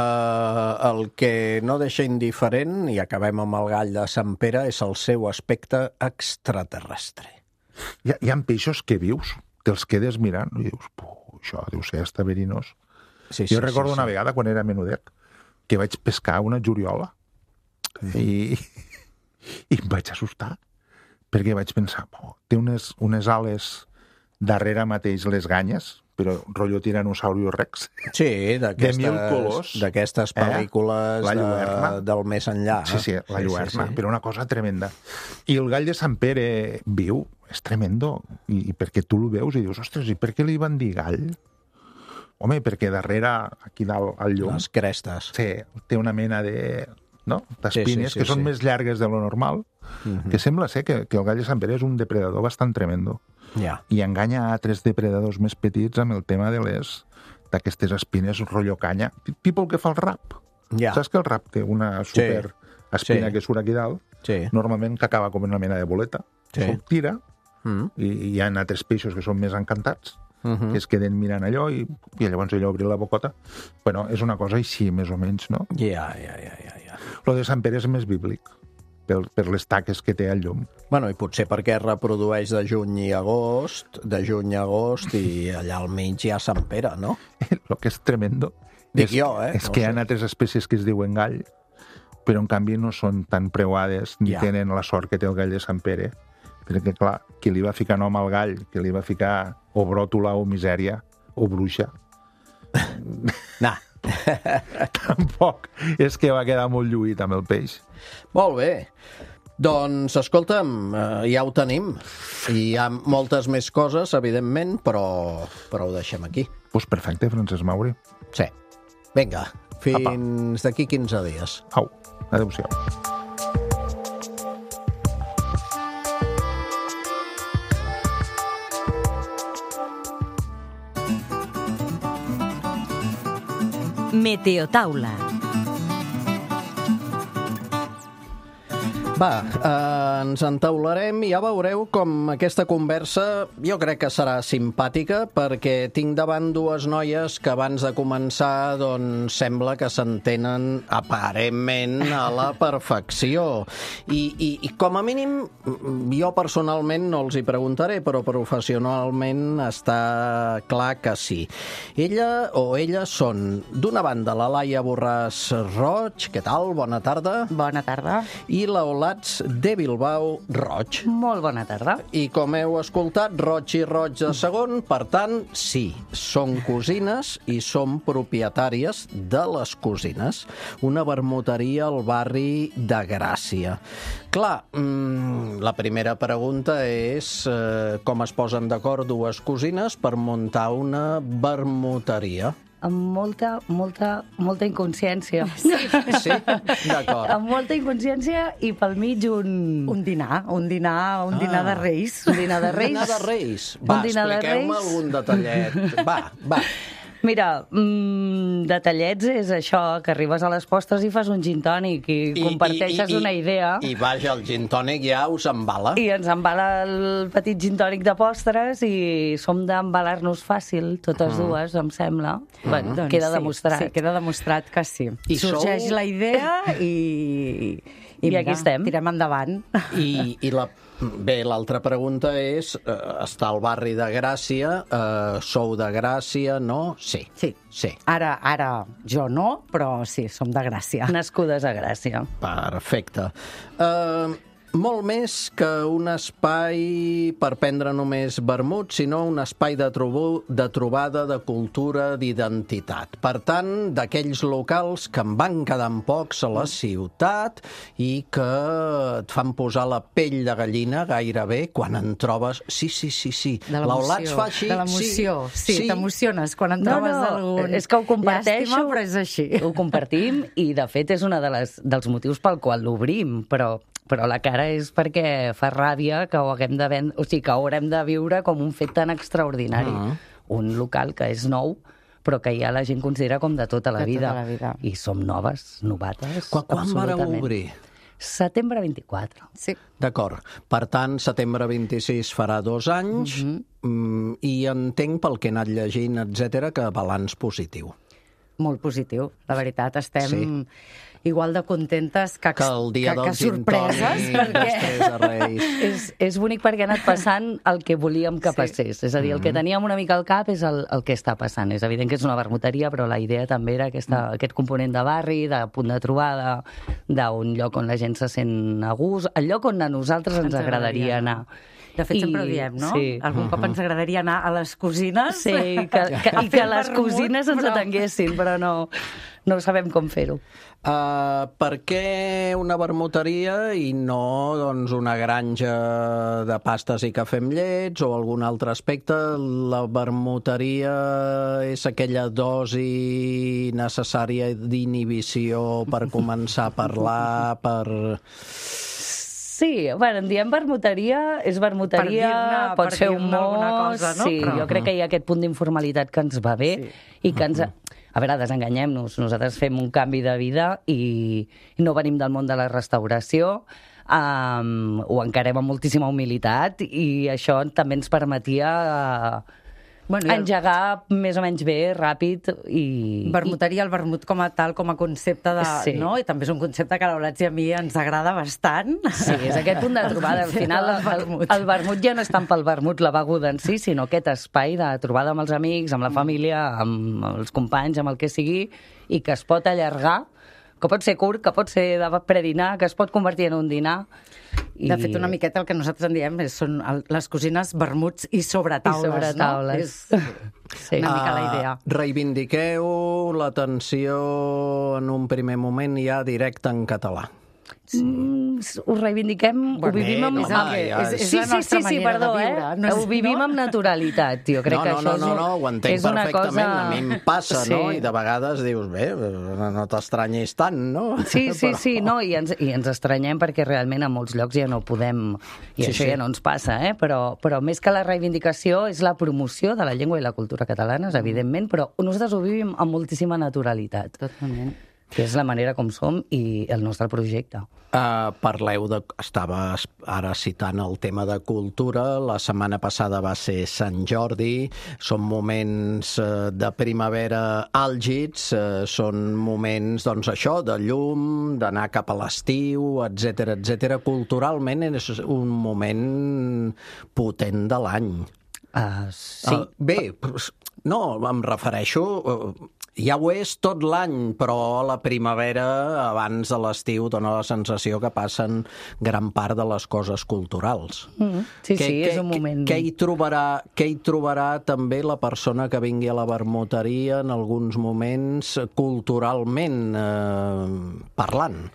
el que no deixa indiferent, i acabem amb el gall de Sant Pere, és el seu aspecte extraterrestre. Hi ha peixos que vius, te'ls quedes mirant i dius, això deu ser hasta verinós. Jo recordo una vegada, quan era menudet, que vaig pescar una joriola i em vaig assustar, perquè vaig pensar, té unes ales darrere mateix les ganyes, però rotllo Tiranosaurio Rex. Sí, de 1000 colors. D'aquestes pel·lícules del més enllà. Sí, la lluerna, però una cosa tremenda. I el gall de Sant Pere viu, és tremendo, i perquè tu el veus i dius, ostres, i per què li van dir gall? Home, perquè darrere, aquí dalt al llum... Les crestes. Sí, té una mena d'espines que són més llargues de lo normal, que sembla ser que el gall de Sant Pere és un depredador bastant tremendo. I enganya a altres depredadors més petits amb el tema d'aquestes espines rotllo canya. Tipus el que fa el rap. Saps que el rap té una super espina que surt aquí dalt? Normalment que acaba com una mena de boleta. Se'l tira i hi ha altres peixos que són més encantats, que es queden mirant allò i llavors allò obri la bocota. Bueno, és una cosa així, més o menys, no? Lo de Sant Pere és més bíblic, per les taques que té al llum. Bueno, i potser perquè es reprodueix de juny a agost, i allà al mig hi ha Sant Pere, no? El que és tremendo és que hi ha altres espècies que es diuen gall, però en canvi no són tan preuades ni tenen la sort que té el gall de Sant Pere, perquè clar, qui li va ficar nom al gall, qui li va ficar o bròtula o misèria o bruixa, tampoc és que va quedar molt lluït amb el peix. Molt bé. Doncs, escolta'm, ja ho tenim. Hi ha moltes més coses, evidentment, però ho deixem aquí. Doncs perfecte, Francesc Mauri. Sí. Vinga, fins d'aquí 15 dies. Au, adéu-siau. Meteotaula. Va, ens entaularem i ja veureu com aquesta conversa jo crec que serà simpàtica, perquè tinc davant dues noies que abans de començar doncs sembla que s'entenen aparentment a la perfecció. I com a mínim jo personalment no els hi preguntaré, però professionalment està clar que sí. Ella o elles són, d'una banda, la Laia Borràs Roig, què tal? Bona tarda. Bona tarda. I la de Bilbao Roig. Molt bona tarda. I com heu escoltat, Roig i Roig de segon, per tant, sí, són cosines i són propietàries de les cosines. Una vermuteria al barri de Gràcia. Clar, la primera pregunta és com es posen d'acord dues cosines per muntar una vermuteria? Amb molta inconsciència. Sí, d'acord. Amb molta inconsciència i pel mig un dinar de Reis. Un dinar de Reis. Va, expliqueu-me algun detallet. Va. Mira, detallets és això, que arribes a les postres i fas un gin tònic i comparteixes una idea. I vaja, el gin tònic ja us embala. I ens embala el petit gin tònic de postres i som d'embalar-nos fàcil, totes dues, em sembla. Bueno, Doncs queda demostrat. Sí, queda demostrat que sí. I sorgeix la idea i mira, aquí estem. Tirem endavant. Bé, l'altra pregunta és, està al barri de Gràcia, sou de Gràcia, no? Sí. Ara jo no, però sí, som de Gràcia. Nascudes a Gràcia. Perfecte. Molt més que un espai per prendre només vermut, sinó un espai de trobada, de cultura, d'identitat. Per tant, d'aquells locals que en van quedant pocs a la ciutat i que et fan posar la pell de gallina gairebé quan en trobes... Sí. L'Aulat fa així... De l'emoció. Sí, t'emociones quan en trobes algun... És que ho comparteixo. Llàstima, però és així. Ho compartim i, de fet, és un dels motius pel qual l'obrim, però la cara és perquè fa ràbia que ho haguem que ho haurem de viure com un fet tan extraordinari. Un local que és nou, però que ja la gent considera com de tota la vida. I som novates. Quan vareu obrir? Setembre 24. Sí. D'acord. Per tant, setembre 26 farà 2 anys i entenc pel que he anat llegint, etc que balanç positiu. Molt positiu, la veritat. Estem igual de contentes que el dia del sorpreses, perquè és bonic perquè ha anat passant el que volíem que passés. És a dir, el que teníem una mica al cap és el que està passant. És evident que és una vermuteria, però la idea també era aquest component de barri, de punt de trobada, d'un lloc on la gent se sent a gust, el lloc on a nosaltres ens agradaria anar. De fet, sempre ho diem, no? Sí. Algun cop ens agradaria anar a les cosines. Sí, i que les cosines ens atenguessin, però no sabem com fer-ho. Per què una vermuteria i no una granja de pastes i cafè amb llets o algun altre aspecte? La vermuteria és aquella dosi necessària d'inhibició per començar a parlar, Sí, bueno, en diem vermuteria, és vermuteria, pot ser humor, cosa, no? Sí, jo crec que hi ha aquest punt d'informalitat que ens va bé i que ens... A veure, desenganyem-nos, nosaltres fem un canvi de vida i no venim del món de la restauració, ho encarem amb moltíssima humilitat i això també ens permetia engegar més o menys bé, ràpid i... Vermuteria, el vermut com a tal, com a concepte de... Sí. No? I també és un concepte que a l'Eulats i a mi ens agrada bastant. Sí, és aquest punt de trobada. Al final el vermut ja no és tant pel vermut, la beguda en si, sinó aquest espai de trobada amb els amics, amb la família, amb els companys, amb el que sigui, i que es pot allargar, que pot ser curt, que pot ser de predinar, que es pot convertir en un dinar. De fet, una miqueta el que nosaltres en diem són les cosines, vermuts i sobretaules. No? És una mica la idea. Reivindiqueu l'atenció en un primer moment ja directe en català. Ho reivindiquem, ho vivim amb... És la nostra manera de viure. Ho vivim amb naturalitat. Jo crec que això ho entenc perfectament. A mi em passa, no? I de vegades dius, bé, no t'estranyis tant, no? Sí, i ens estranyem perquè realment a molts llocs ja no podem, i això ja no ens passa, però més que la reivindicació és la promoció de la llengua i la cultura catalanes, evidentment, però nosaltres ho vivim amb moltíssima naturalitat. Totalment. Que és la manera com som i el nostre projecte. Parleu estava ara citant el tema de cultura, la setmana passada va ser Sant Jordi, són moments de primavera àlgids, són moments, doncs això, de llum, d'anar cap a l'estiu, etc. Culturalment és un moment potent de l'any. Sí. Bé, no, em refereixo... Ja ho és tot l'any, però a la primavera, abans de l'estiu, dona la sensació que passen gran part de les coses culturals. Sí, és un moment... Què hi trobarà també la persona que vingui a la vermuteria en alguns moments culturalment parlant?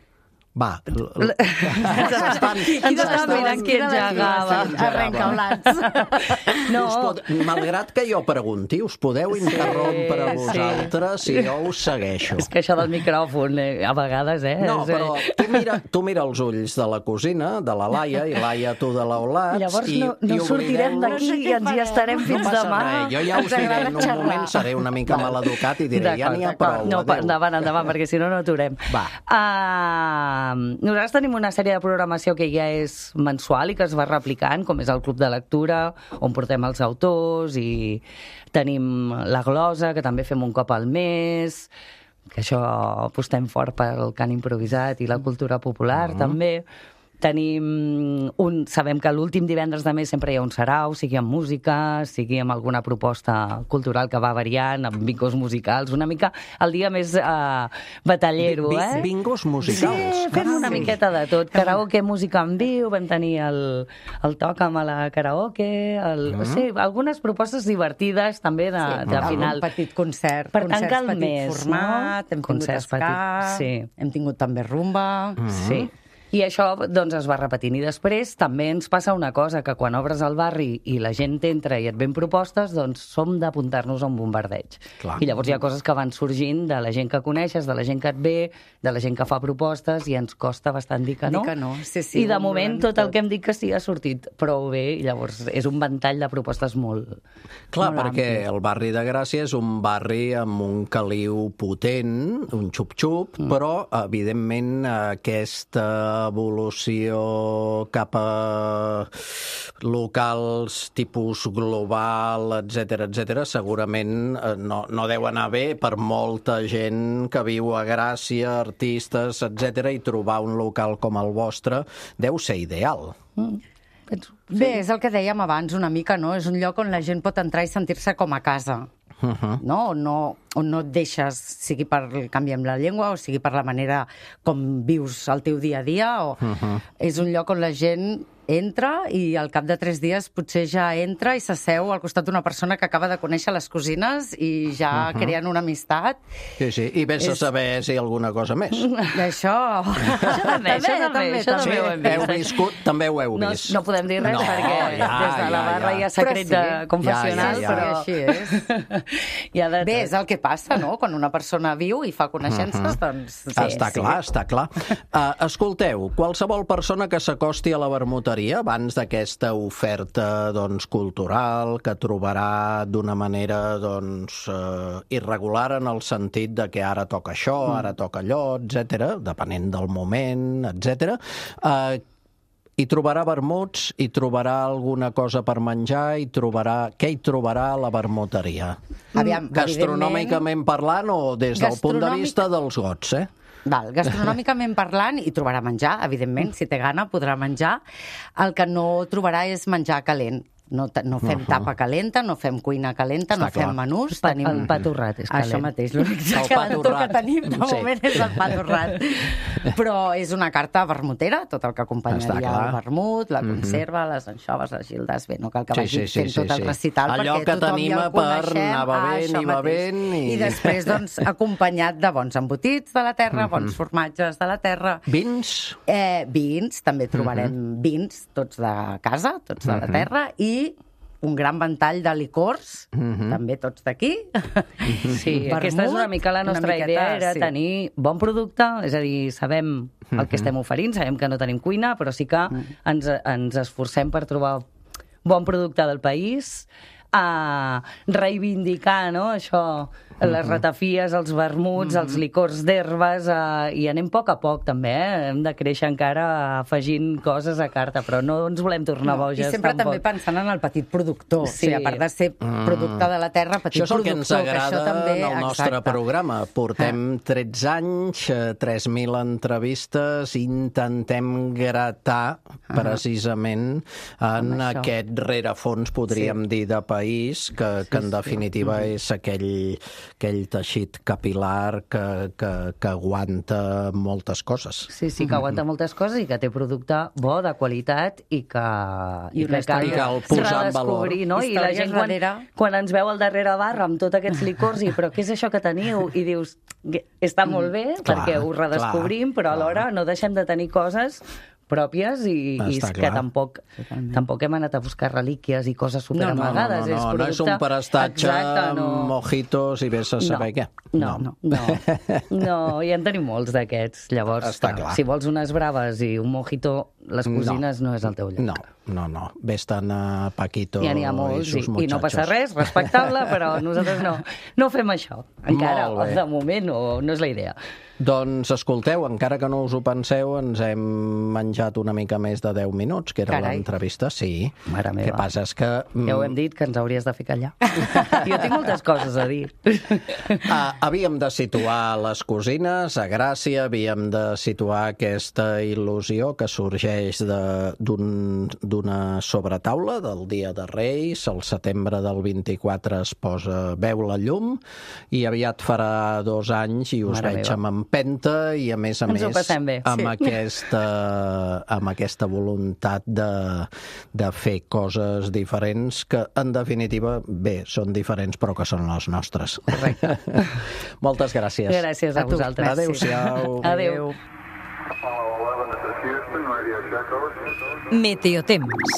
Va. Qui t'estava mirant qui engegava? Arrencablats. No. Malgrat que jo pregunti, us podeu interrompre vosaltres i jo us segueixo. És que això del micròfon, a vegades, No, però tu mira els ulls de la cosina, de la Laia, i Laia, tu de l'Eulats. Llavors no sortirem d'aquí i ens hi estarem fins demà. Jo ja us diré, en un moment seré una mica maleducat i diré, ja n'hi ha prou. No, endavant, perquè si no aturem. Va. Nosaltres tenim una sèrie de programació que ja és mensual i que es va replicant, com és el Club de Lectura, on portem els autors, i tenim la Glosa, que també fem un cop al mes, que això apostem fort pel cant improvisat i la cultura popular, també. Sabem que l'últim divendres de mes sempre hi ha un sarau, sigui amb música, sigui amb alguna proposta cultural que va variant, amb bingos musicals, una mica el dia més batallero, Bingos musicals? Sí, fem una miqueta de tot. Karaoke, música en viu, vam tenir el Toca'm a la karaoke, sí, algunes propostes divertides també de final. Un petit concert, per tancar el mes, format, hem tingut escar, hem tingut també rumba. Sí. I això doncs, es va repetint. I després també ens passa una cosa, que quan obres el barri i la gent entra i et ven propostes, doncs som d'apuntar-nos a un bombardeig. Clar. I llavors hi ha coses que van sorgint de la gent que coneixes, de la gent que et ve, de la gent que fa propostes, i ens costa bastant dir que no. Sí, I de moment tot el que hem dit que sí ha sortit prou bé, i llavors és un ventall de propostes molt Clar, perquè el barri de Gràcia és un barri amb un caliu potent, un xup-xup, però, evidentment, aquesta evolució cap a locals tipus global, etc, segurament no deu anar bé per molta gent que viu a Gràcia, artistes, etc, i trobar un local com el vostre deu ser ideal. Bé, és el que dèiem abans una mica, no? És un lloc on la gent pot entrar i sentir-se com a casa. No? On no et deixes, sigui per canviar la llengua o sigui per la manera com vius el teu dia a dia, és un lloc on la gent entra i al cap de 3 dies potser ja entra i s'asseu al costat d'una persona que acaba de conèixer les cosines i ja creen una amistat. Sí, i vés a saber si hi ha alguna cosa més. Això també ho hem vist. També ho heu vist. No podem dir res perquè des de la barra hi ha secret de confessional, però així és. Bé, és el que passa, no? Quan una persona viu i fa coneixences, doncs... Està clar. Escolteu, qualsevol persona que s'acosti a la vermuteria abans d'aquesta oferta cultural que trobarà d'una manera irregular en el sentit de que ara toca això, ara toca allò, etc, depenent del moment, etc. Hi trobarà vermuts, hi trobarà alguna cosa per menjar, què hi trobarà a la vermuteria? Gastronòmicament parlant o des del punt de vista dels gots, Gastronòmicament parlant, hi trobarà menjar, evidentment, si té gana podrà menjar. El que no trobarà és menjar calent. No fem tapa calenta, no fem cuina calenta, no fem menús. El pa torrat és calent. Això mateix, l'únic calentó que tenim de moment és el pa torrat. Però és una carta vermutera, tot el que acompanyaria el vermut, la conserva, les anxoves, les gildes, bé, no cal que vagi fent tot el recital, perquè tothom ja el coneixem. Allò que tenim I després, doncs, acompanyat de bons embotits de la terra, bons formatges de la terra. Vins? Vins, també trobarem vins, tots de casa, tots de la terra, i un gran ventall de licors, també tots d'aquí. Sí, aquesta és una mica la nostra idea, era tenir bon producte, és a dir, sabem el que estem oferint, sabem que no tenim cuina, però sí que ens esforcem per trobar bon producte del país, a reivindicar, no?, això, les ratafies, els vermuts, els licors d'herbes, i anem a poc també, hem de créixer encara afegint coses a carta, però no ens volem tornar boges. I sempre també pensant en el petit productor, o sigui, a part de ser producte de la terra, petit productor. Això és el que ens agrada en el nostre programa. Portem 13 anys, 3.000 entrevistes, intentem gratar precisament en aquest rerefons, podríem dir, de país, que en definitiva és aquell aquell teixit capilar que aguanta moltes coses. Sí, que aguanta moltes coses i que té producte bo, de qualitat i que cal posar en valor. No? I la gent quan ens veu al darrere bar amb tots aquests licors i però què és això que teniu? I dius, està molt bé perquè ho redescobrim, però alhora no deixem de tenir coses pròpies i que tampoc hem anat a buscar relíquies i coses superamagades. No és un prestatge amb mojitos i vés a saber què. No, i en tenim molts d'aquests. Llavors, si vols unes braves i un mojito, les cosines no és el teu lloc. No. Ves-te'n a Paquito i sus muchachos. I no passa res, respectable, però nosaltres no fem això. Encara, de moment, no és la idea. Doncs escolteu, encara que no us ho penseu, ens hem menjat una mica més de 10 minuts, que era l'entrevista, sí. Mare meva. Què passa és que... Ja ho hem dit, que ens hauries de fer callar. Jo tinc moltes coses a dir. Havíem de situar les cosines a Gràcia, havíem de situar aquesta il·lusió que sorgeix d'una sobretaula del Dia de Reis, el setembre del 24 veu la llum, i aviat farà 2 anys i us veig amb empenta i a més amb aquesta voluntat de fer coses diferents que en definitiva són diferents però que són les nostres. Correcte. Moltes gràcies. Gràcies a vosaltres. Adéu-siau. Adéu. Meteotemps.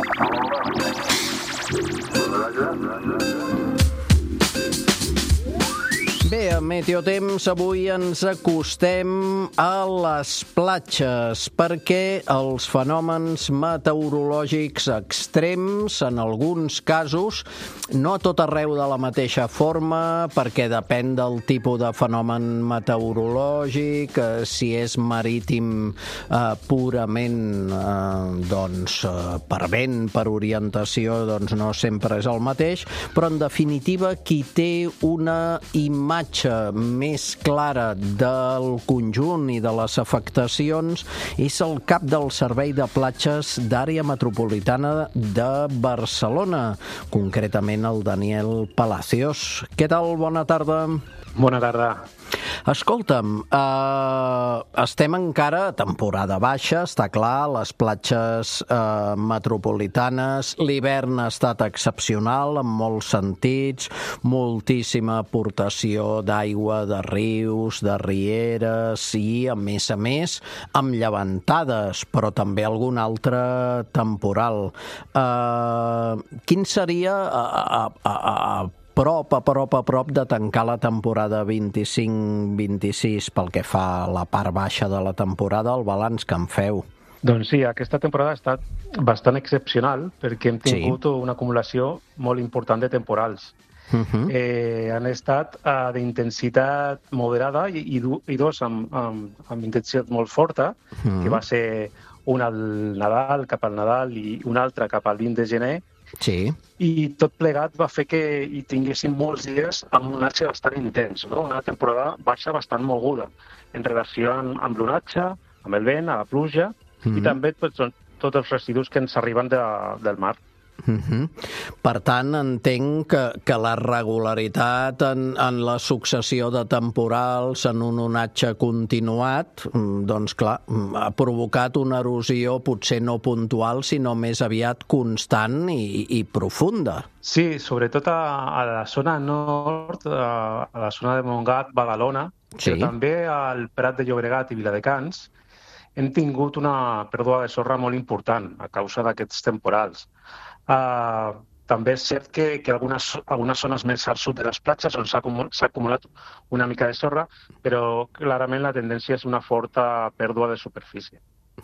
Bé, a Meteotemps avui ens acostem a les platges perquè els fenòmens meteorològics extrems, en alguns casos, no a tot arreu de la mateixa forma, perquè depèn del tipus de fenomen meteorològic, si és marítim purament per vent, per orientació, doncs no sempre és el mateix, però en definitiva qui té una imatge més clara del conjunt i de les afectacions és el cap del Servei de Platges d'Àrea Metropolitana de Barcelona, concretament el Daniel Palacios. Què tal? Bona tarda. Bona tarda. Escolta'm, estem encara a temporada baixa, està clar, les platges metropolitanes, l'hivern ha estat excepcional en molts sentits, moltíssima aportació d'aigua de rius, de rieres i, a més, amb llevantades, però també algun altre temporal. Quin seria a prop de tancar la temporada 25-26 pel que fa a la part baixa de la temporada, el balanç que en feu? Doncs sí, aquesta temporada ha estat bastant excepcional perquè hem tingut una acumulació molt important de temporals. Han estat d'intensitat moderada i dos amb intensitat molt forta, que va ser un al Nadal, cap al Nadal, i un altre cap al 20 de gener, i tot plegat va fer que hi tinguéssim molts dies amb un onatge bastant intens, no? Una temporada baixa bastant moguda en relació amb l'onatge, amb el vent, a la pluja, i també tots els residus que ens arriben del mar. Per tant, entenc que la regularitat en la successió de temporals en un onatge continuat, doncs clar, ha provocat una erosió potser no puntual, sinó més aviat constant i profunda. Sí, sobretot a la zona nord, a la zona de Montgat, Badalona, però també al Prat de Llobregat i Viladecans, hem tingut una pèrdua de sorra molt important a causa d'aquests temporals. També és cert que algunes zones més al sud de les platges on s'ha acumulat una mica de sorra, però clarament la tendència és una forta pèrdua de superfície.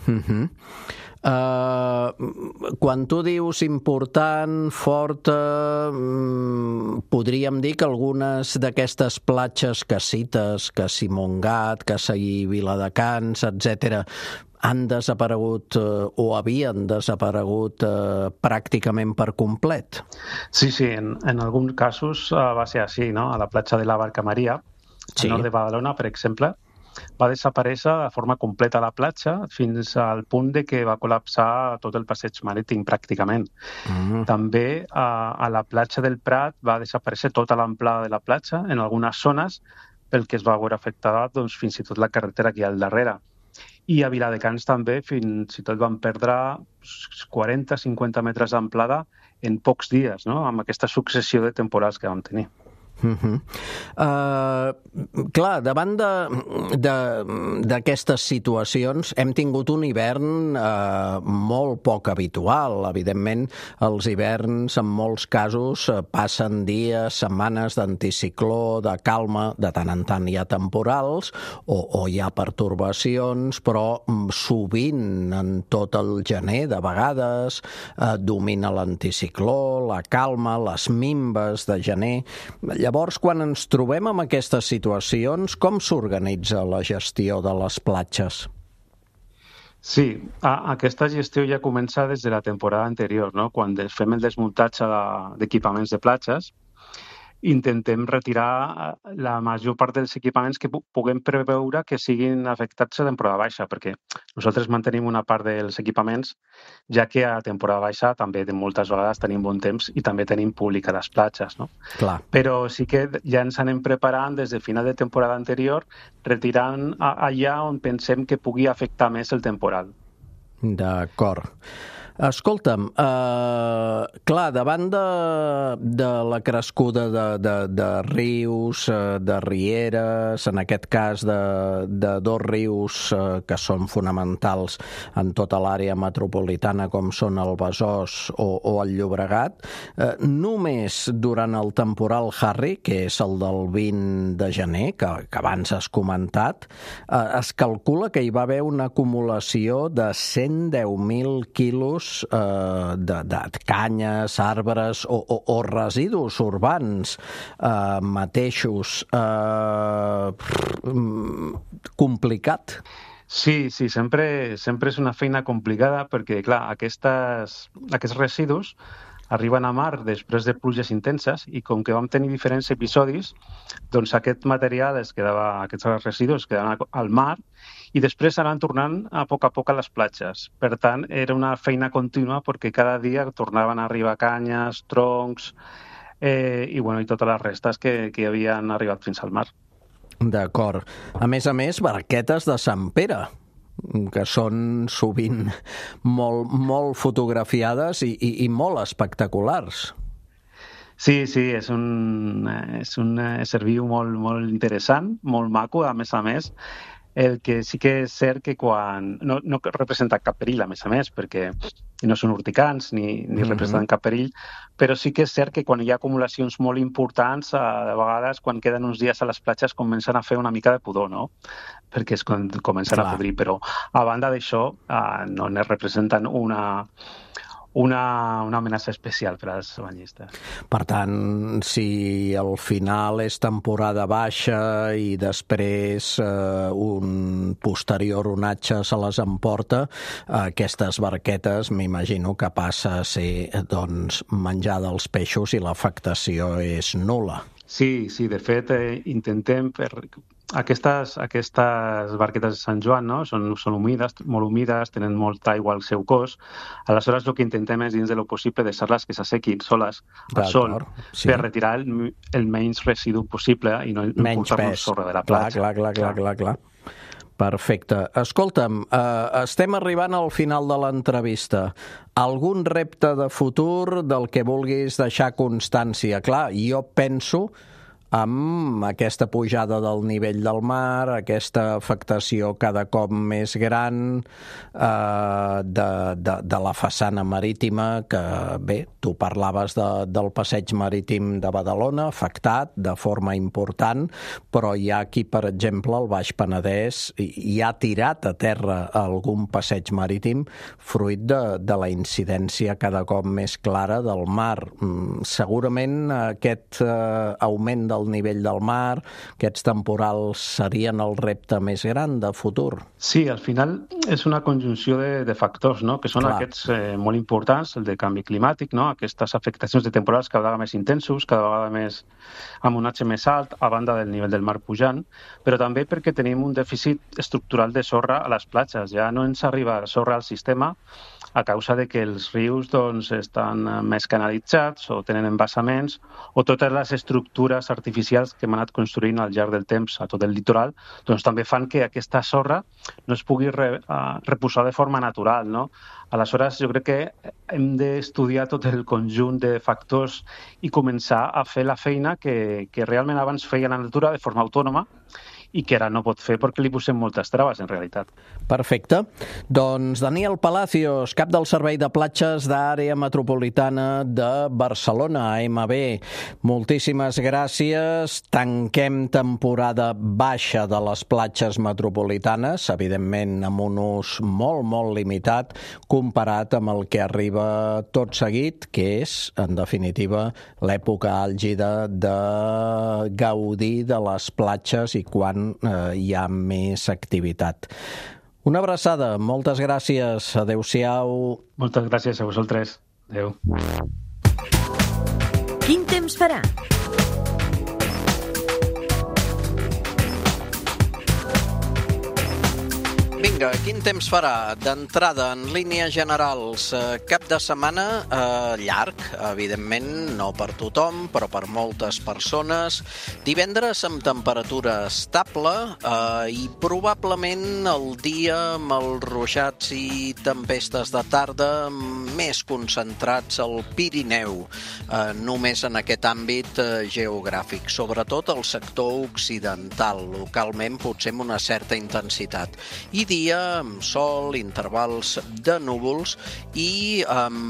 Quan tu dius important, forta, podríem dir que algunes d'aquestes platges que cites, que si Montgat, que si Viladecans, etc., han desaparegut o havien desaparegut pràcticament per complet? Sí, en alguns casos va ser així, no? A la platja de la Barca Maria, al nord de Badalona, per exemple, va desaparèixer de forma completa a la platja fins al punt de que va col·lapsar tot el passeig marítim pràcticament. També a la platja del Prat va desaparèixer tota l'amplada de la platja en algunes zones, pel que es va veure afectada doncs, fins i tot la carretera que hi ha al darrere. I a Viladecans també fins i tot van perdre 40-50 metres d'amplada en pocs dies, no? Amb aquesta successió de temporals que vam tenir. Clar, davant d'aquestes situacions hem tingut un hivern molt poc habitual. Evidentment, els hiverns en molts casos passen dies, setmanes d'anticicló, de calma, de tant en tant hi ha temporals o hi ha pertorbacions, però sovint en tot el gener, de vegades, domina l'anticicló, la calma, les minves de gener. Llavors, quan ens trobem amb aquestes situacions, com s'organitza la gestió de les platges? Sí, aquesta gestió ja comença des de la temporada anterior, no? Quan fem el desmuntatge d'equipaments de platges, intentem retirar la major part dels equipaments que puguem preveure que siguin afectats a temporada baixa, perquè nosaltres mantenim una part dels equipaments, ja que a temporada baixa també moltes vegades tenim bon temps i també tenim públic a les platges, no? Clar. Però sí que ja ens anem preparant des de final de temporada anterior, retirant allà on pensem que pugui afectar més el temporal. D'acord. Escolta'm, clar, davant de la crescuda de rius, de rieres, en aquest cas de dos rius que són fonamentals en tota l'àrea metropolitana, com són el Besòs o el Llobregat, només durant el temporal Harry, que és el del 20 de gener, que abans has comentat, es calcula que hi va haver una acumulació de 110.000 quilos de canyes, arbres o residus urbans mateixos. Complicat. Sí, sempre és una feina complicada perquè, clar, aquests residus arriben a mar després de pluges intenses i com que vam tenir diferents episodis, doncs aquest material aquests residus quedaven al mar i després anaven tornant a poc a les platges. Per tant, era una feina contínua perquè cada dia tornaven a arribar canyes, troncs i totes les restes que havien arribat fins al mar. D'acord. A més, barquetes de Sant Pere, que són sovint molt fotografiades i molt espectaculars. Sí, és un ésser viu molt interessant, molt maco, a més. El que sí que és cert que quan... No representa cap perill, a més, perquè no són urticants ni representen cap perill, però sí que és cert que quan hi ha acumulacions molt importants, de vegades, quan queden uns dies a les platges, comencen a fer una mica de pudor, no? Perquè es comencen a podrir, però a banda d'això no ne representen una amenaça especial per als banyistes. Per tant, si al final és temporada baixa i després un posterior onatge se les emporta, aquestes barquetes m'imagino que passa a ser menjar dels peixos i l'afectació és nul·la. Sí, de fet, intentem Aquestes barquetes de Sant Joan, no? Són humides, molt humides, tenen molta aigua al seu cos. Aleshores, el que intentem és, dins de lo possible, deixar-les que s'assequin soles al sol, per retirar el menys residu possible i no portar-nos sobre de la platja. Clar. Perfecte. Escolta'm, estem arribant al final de l'entrevista. Algun repte de futur del que vulguis deixar constància? Clar, jo penso amb aquesta pujada del nivell del mar, aquesta afectació cada cop més gran de la façana marítima, que bé, tu parlaves del passeig marítim de Badalona, afectat de forma important, però hi ha aquí, per exemple, al Baix Penedès, hi ha tirat a terra algun passeig marítim fruit de la incidència cada cop més clara del mar. Segurament aquest augment del el nivell del mar, aquests temporals serien el repte més gran de futur. Sí, al final és una conjunció de factors, no? Que són aquests molt importants, el de canvi climàtic, no? Aquestes afectacions de temporals cada vegada més intensos, cada vegada més amb un H més alt, a banda del nivell del mar pujant, però també perquè tenim un dèficit estructural de sorra a les platges. Ja no ens arriba sorra al sistema a causa de que els rius estan més canalitzats o tenen embassaments, o totes les estructures artificials que hem anat construint al llarg del temps a tot el litoral també fan que aquesta sorra no es pugui reposar de forma natural, no? Aleshores, jo crec que hem d'estudiar tot el conjunt de factors i començar a fer la feina que realment abans feia la natura de forma autònoma i que ara no pot fer perquè li posem moltes traves, en realitat. Perfecte. Doncs Daniel Palacios, cap del Servei de Platges d'Àrea Metropolitana de Barcelona, AMB. Moltíssimes gràcies. Tanquem temporada baixa de les platges metropolitanes, evidentment amb un ús molt, molt limitat, comparat amb el que arriba tot seguit, que és, en definitiva, l'època àlgida de gaudir de les platges i quan hi ha més activitat. Una abraçada, moltes gràcies, adeu-siau. Moltes gràcies a vosaltres. Adeu. Quin temps farà? Vinga, quin temps farà? D'entrada, en línies generals, cap de setmana llarg, evidentment, no per tothom, però per moltes persones. Divendres amb temperatura estable i probablement el dia amb els ruixats i tempestes de tarda més concentrats al Pirineu, només en aquest àmbit geogràfic, sobretot el sector occidental, localment potser amb una certa intensitat. I dia amb sol, intervals de núvols i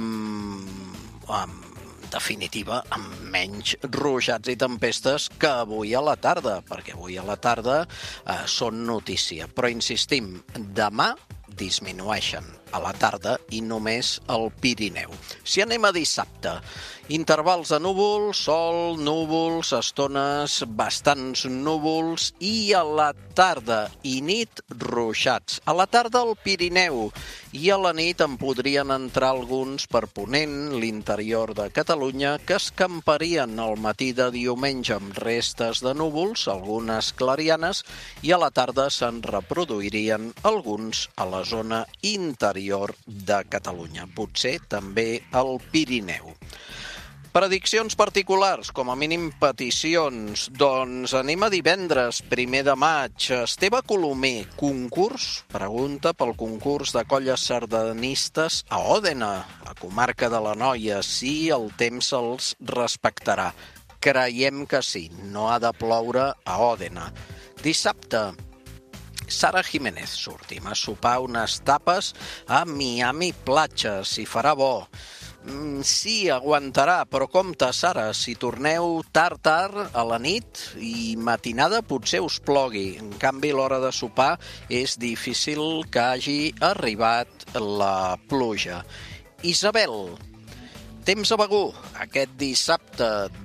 definitiva, amb menys ruixats i tempestes que avui a la tarda, perquè avui a la tarda són notícia. Però insistim, demà disminueixen a la tarda i només al Pirineu. Si anem a dissabte, intervals de núvols, sol, núvols, estones, bastants núvols i a la tarda i nit ruixats. A la tarda al Pirineu i a la nit en podrien entrar alguns per Ponent, l'interior de Catalunya, que escamparien al matí de diumenge amb restes de núvols, algunes clarianes, i a la tarda se'n reproduirien alguns a la zona interior de Catalunya, potser també al Pirineu. Prediccions particulars, com a mínim peticions. Doncs anem a divendres, 1 de maig. Esteve Colomer, concurs? Pregunta pel concurs de colles sardanistes a Òdena, a comarca de l'Anoia. Si el temps se'ls respectarà. Creiem que sí, no ha de ploure a Òdena. Dissabte, Sara Jiménez, sortim a sopar unes tapes a Miami Platges, si farà bo. Sí, aguantarà, però compte, Sara, si torneu tard a la nit i matinada potser us plogui. En canvi, a l'hora de sopar és difícil que hagi arribat la pluja. Isabel, temps a Begur, aquest dissabte,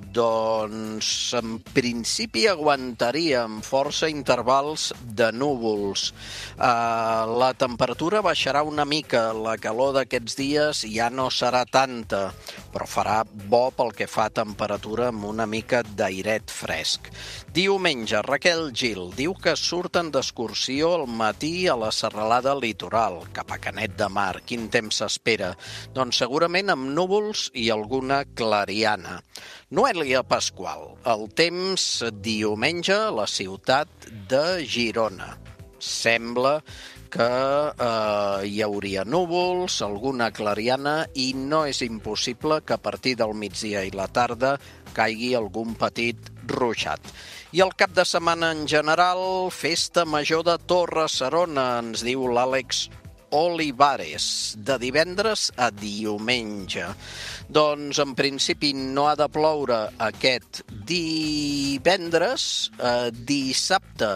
doncs en principi aguantaria amb força intervals de núvols. La temperatura baixarà una mica, la calor d'aquests dies ja no serà tanta, però farà bo pel que fa a temperatura amb una mica d'airet fresc. Diumenge, Raquel Gil diu que surten d'excursió al matí a la serralada litoral, cap a Canet de Mar. Quin temps s'espera? Doncs segurament amb núvols i alguna clariana. Noelia Pasqual, el temps diumenge a la ciutat de Girona. Sembla que hi hauria núvols, alguna clariana i no és impossible que a partir del migdia i la tarda caigui algun petit ruixat. I el cap de setmana en general, festa major de Torre-serona, ens diu l'Àlex Olivares, de divendres a diumenge. Doncs en principi no ha de ploure aquest divendres. Dissabte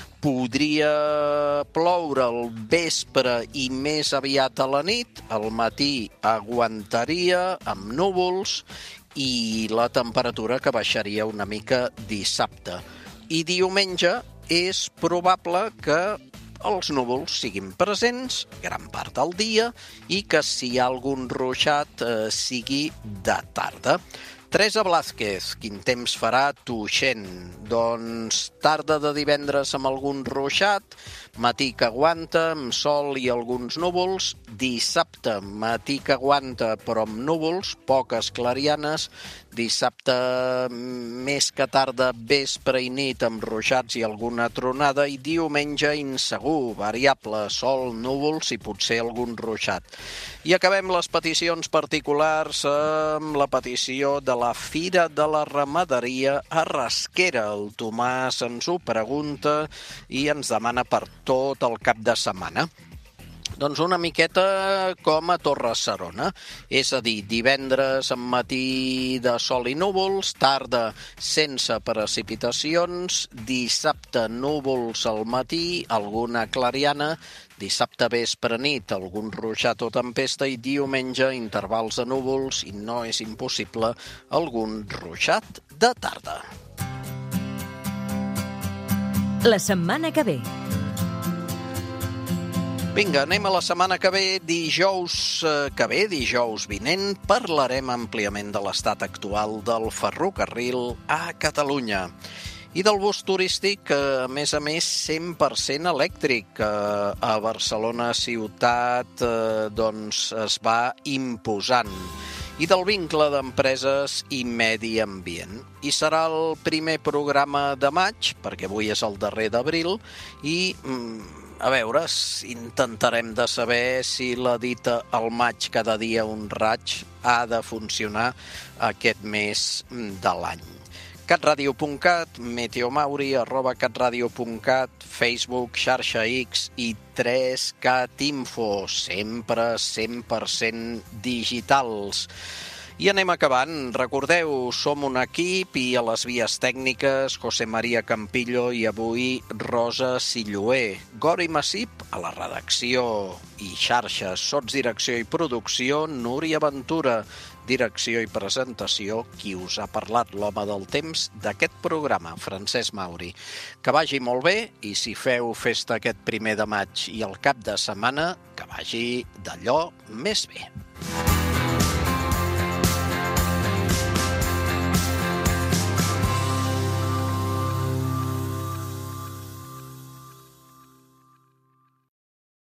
podria ploure al vespre i més aviat a la nit. Al matí aguantaria amb núvols i la temperatura que baixaria una mica dissabte. I diumenge és probable que els núvols siguin presents gran part del dia i que si hi ha algun ruixat sigui de tarda. Teresa Blázquez, quin temps farà Tuixent? Doncs tarda de divendres amb algun ruixat, matí que aguanta, amb sol i alguns núvols, dissabte matí que aguanta però amb núvols, poques clarianes, dissabte més que tarda, vespre i nit amb ruixats i alguna tronada i diumenge insegur, variable, sol, núvols i potser algun ruixat. I acabem les peticions particulars amb la petició de la Fira de la Ramaderia a Rasquera. El Tomàs ens ho pregunta i ens demana per tot el cap de setmana. Doncs una miqueta com a Torre-serona, és a dir, divendres amb matí de sol i núvols, tarda sense precipitacions, dissabte núvols al matí, alguna clariana, dissabte vespre nit, algun ruixat o tempesta i diumenge intervals de núvols i no és impossible algun ruixat de tarda. La setmana que ve. Vinga, anem a la setmana que ve. Dijous vinent, parlarem àmpliament de l'estat actual del ferrocarril a Catalunya i del bus turístic, a més 100% elèctric, que a Barcelona ciutat es va imposant, i del vincle d'empreses i medi ambient. I serà el primer programa de maig, perquè avui és el darrer d'abril, i a veure, intentarem de saber si la dita al maig cada dia un raig ha de funcionar aquest mes de l'any. catradio.cat, meteomauri, @catradio.cat, Facebook, xarxa X i 3Cat Info, sempre 100% digitals. I anem acabant. Recordeu, som un equip i a les vies tècniques José María Campillo i avui Rosa Silloé. Gori Massip a la redacció i xarxes, sotsdirecció i producció, Núria Ventura, direcció i presentació, qui us ha parlat, l'home del temps d'aquest programa, Francesc Mauri. Que vagi molt bé i si feu festa aquest 1 de maig i el cap de setmana, que vagi d'allò més bé.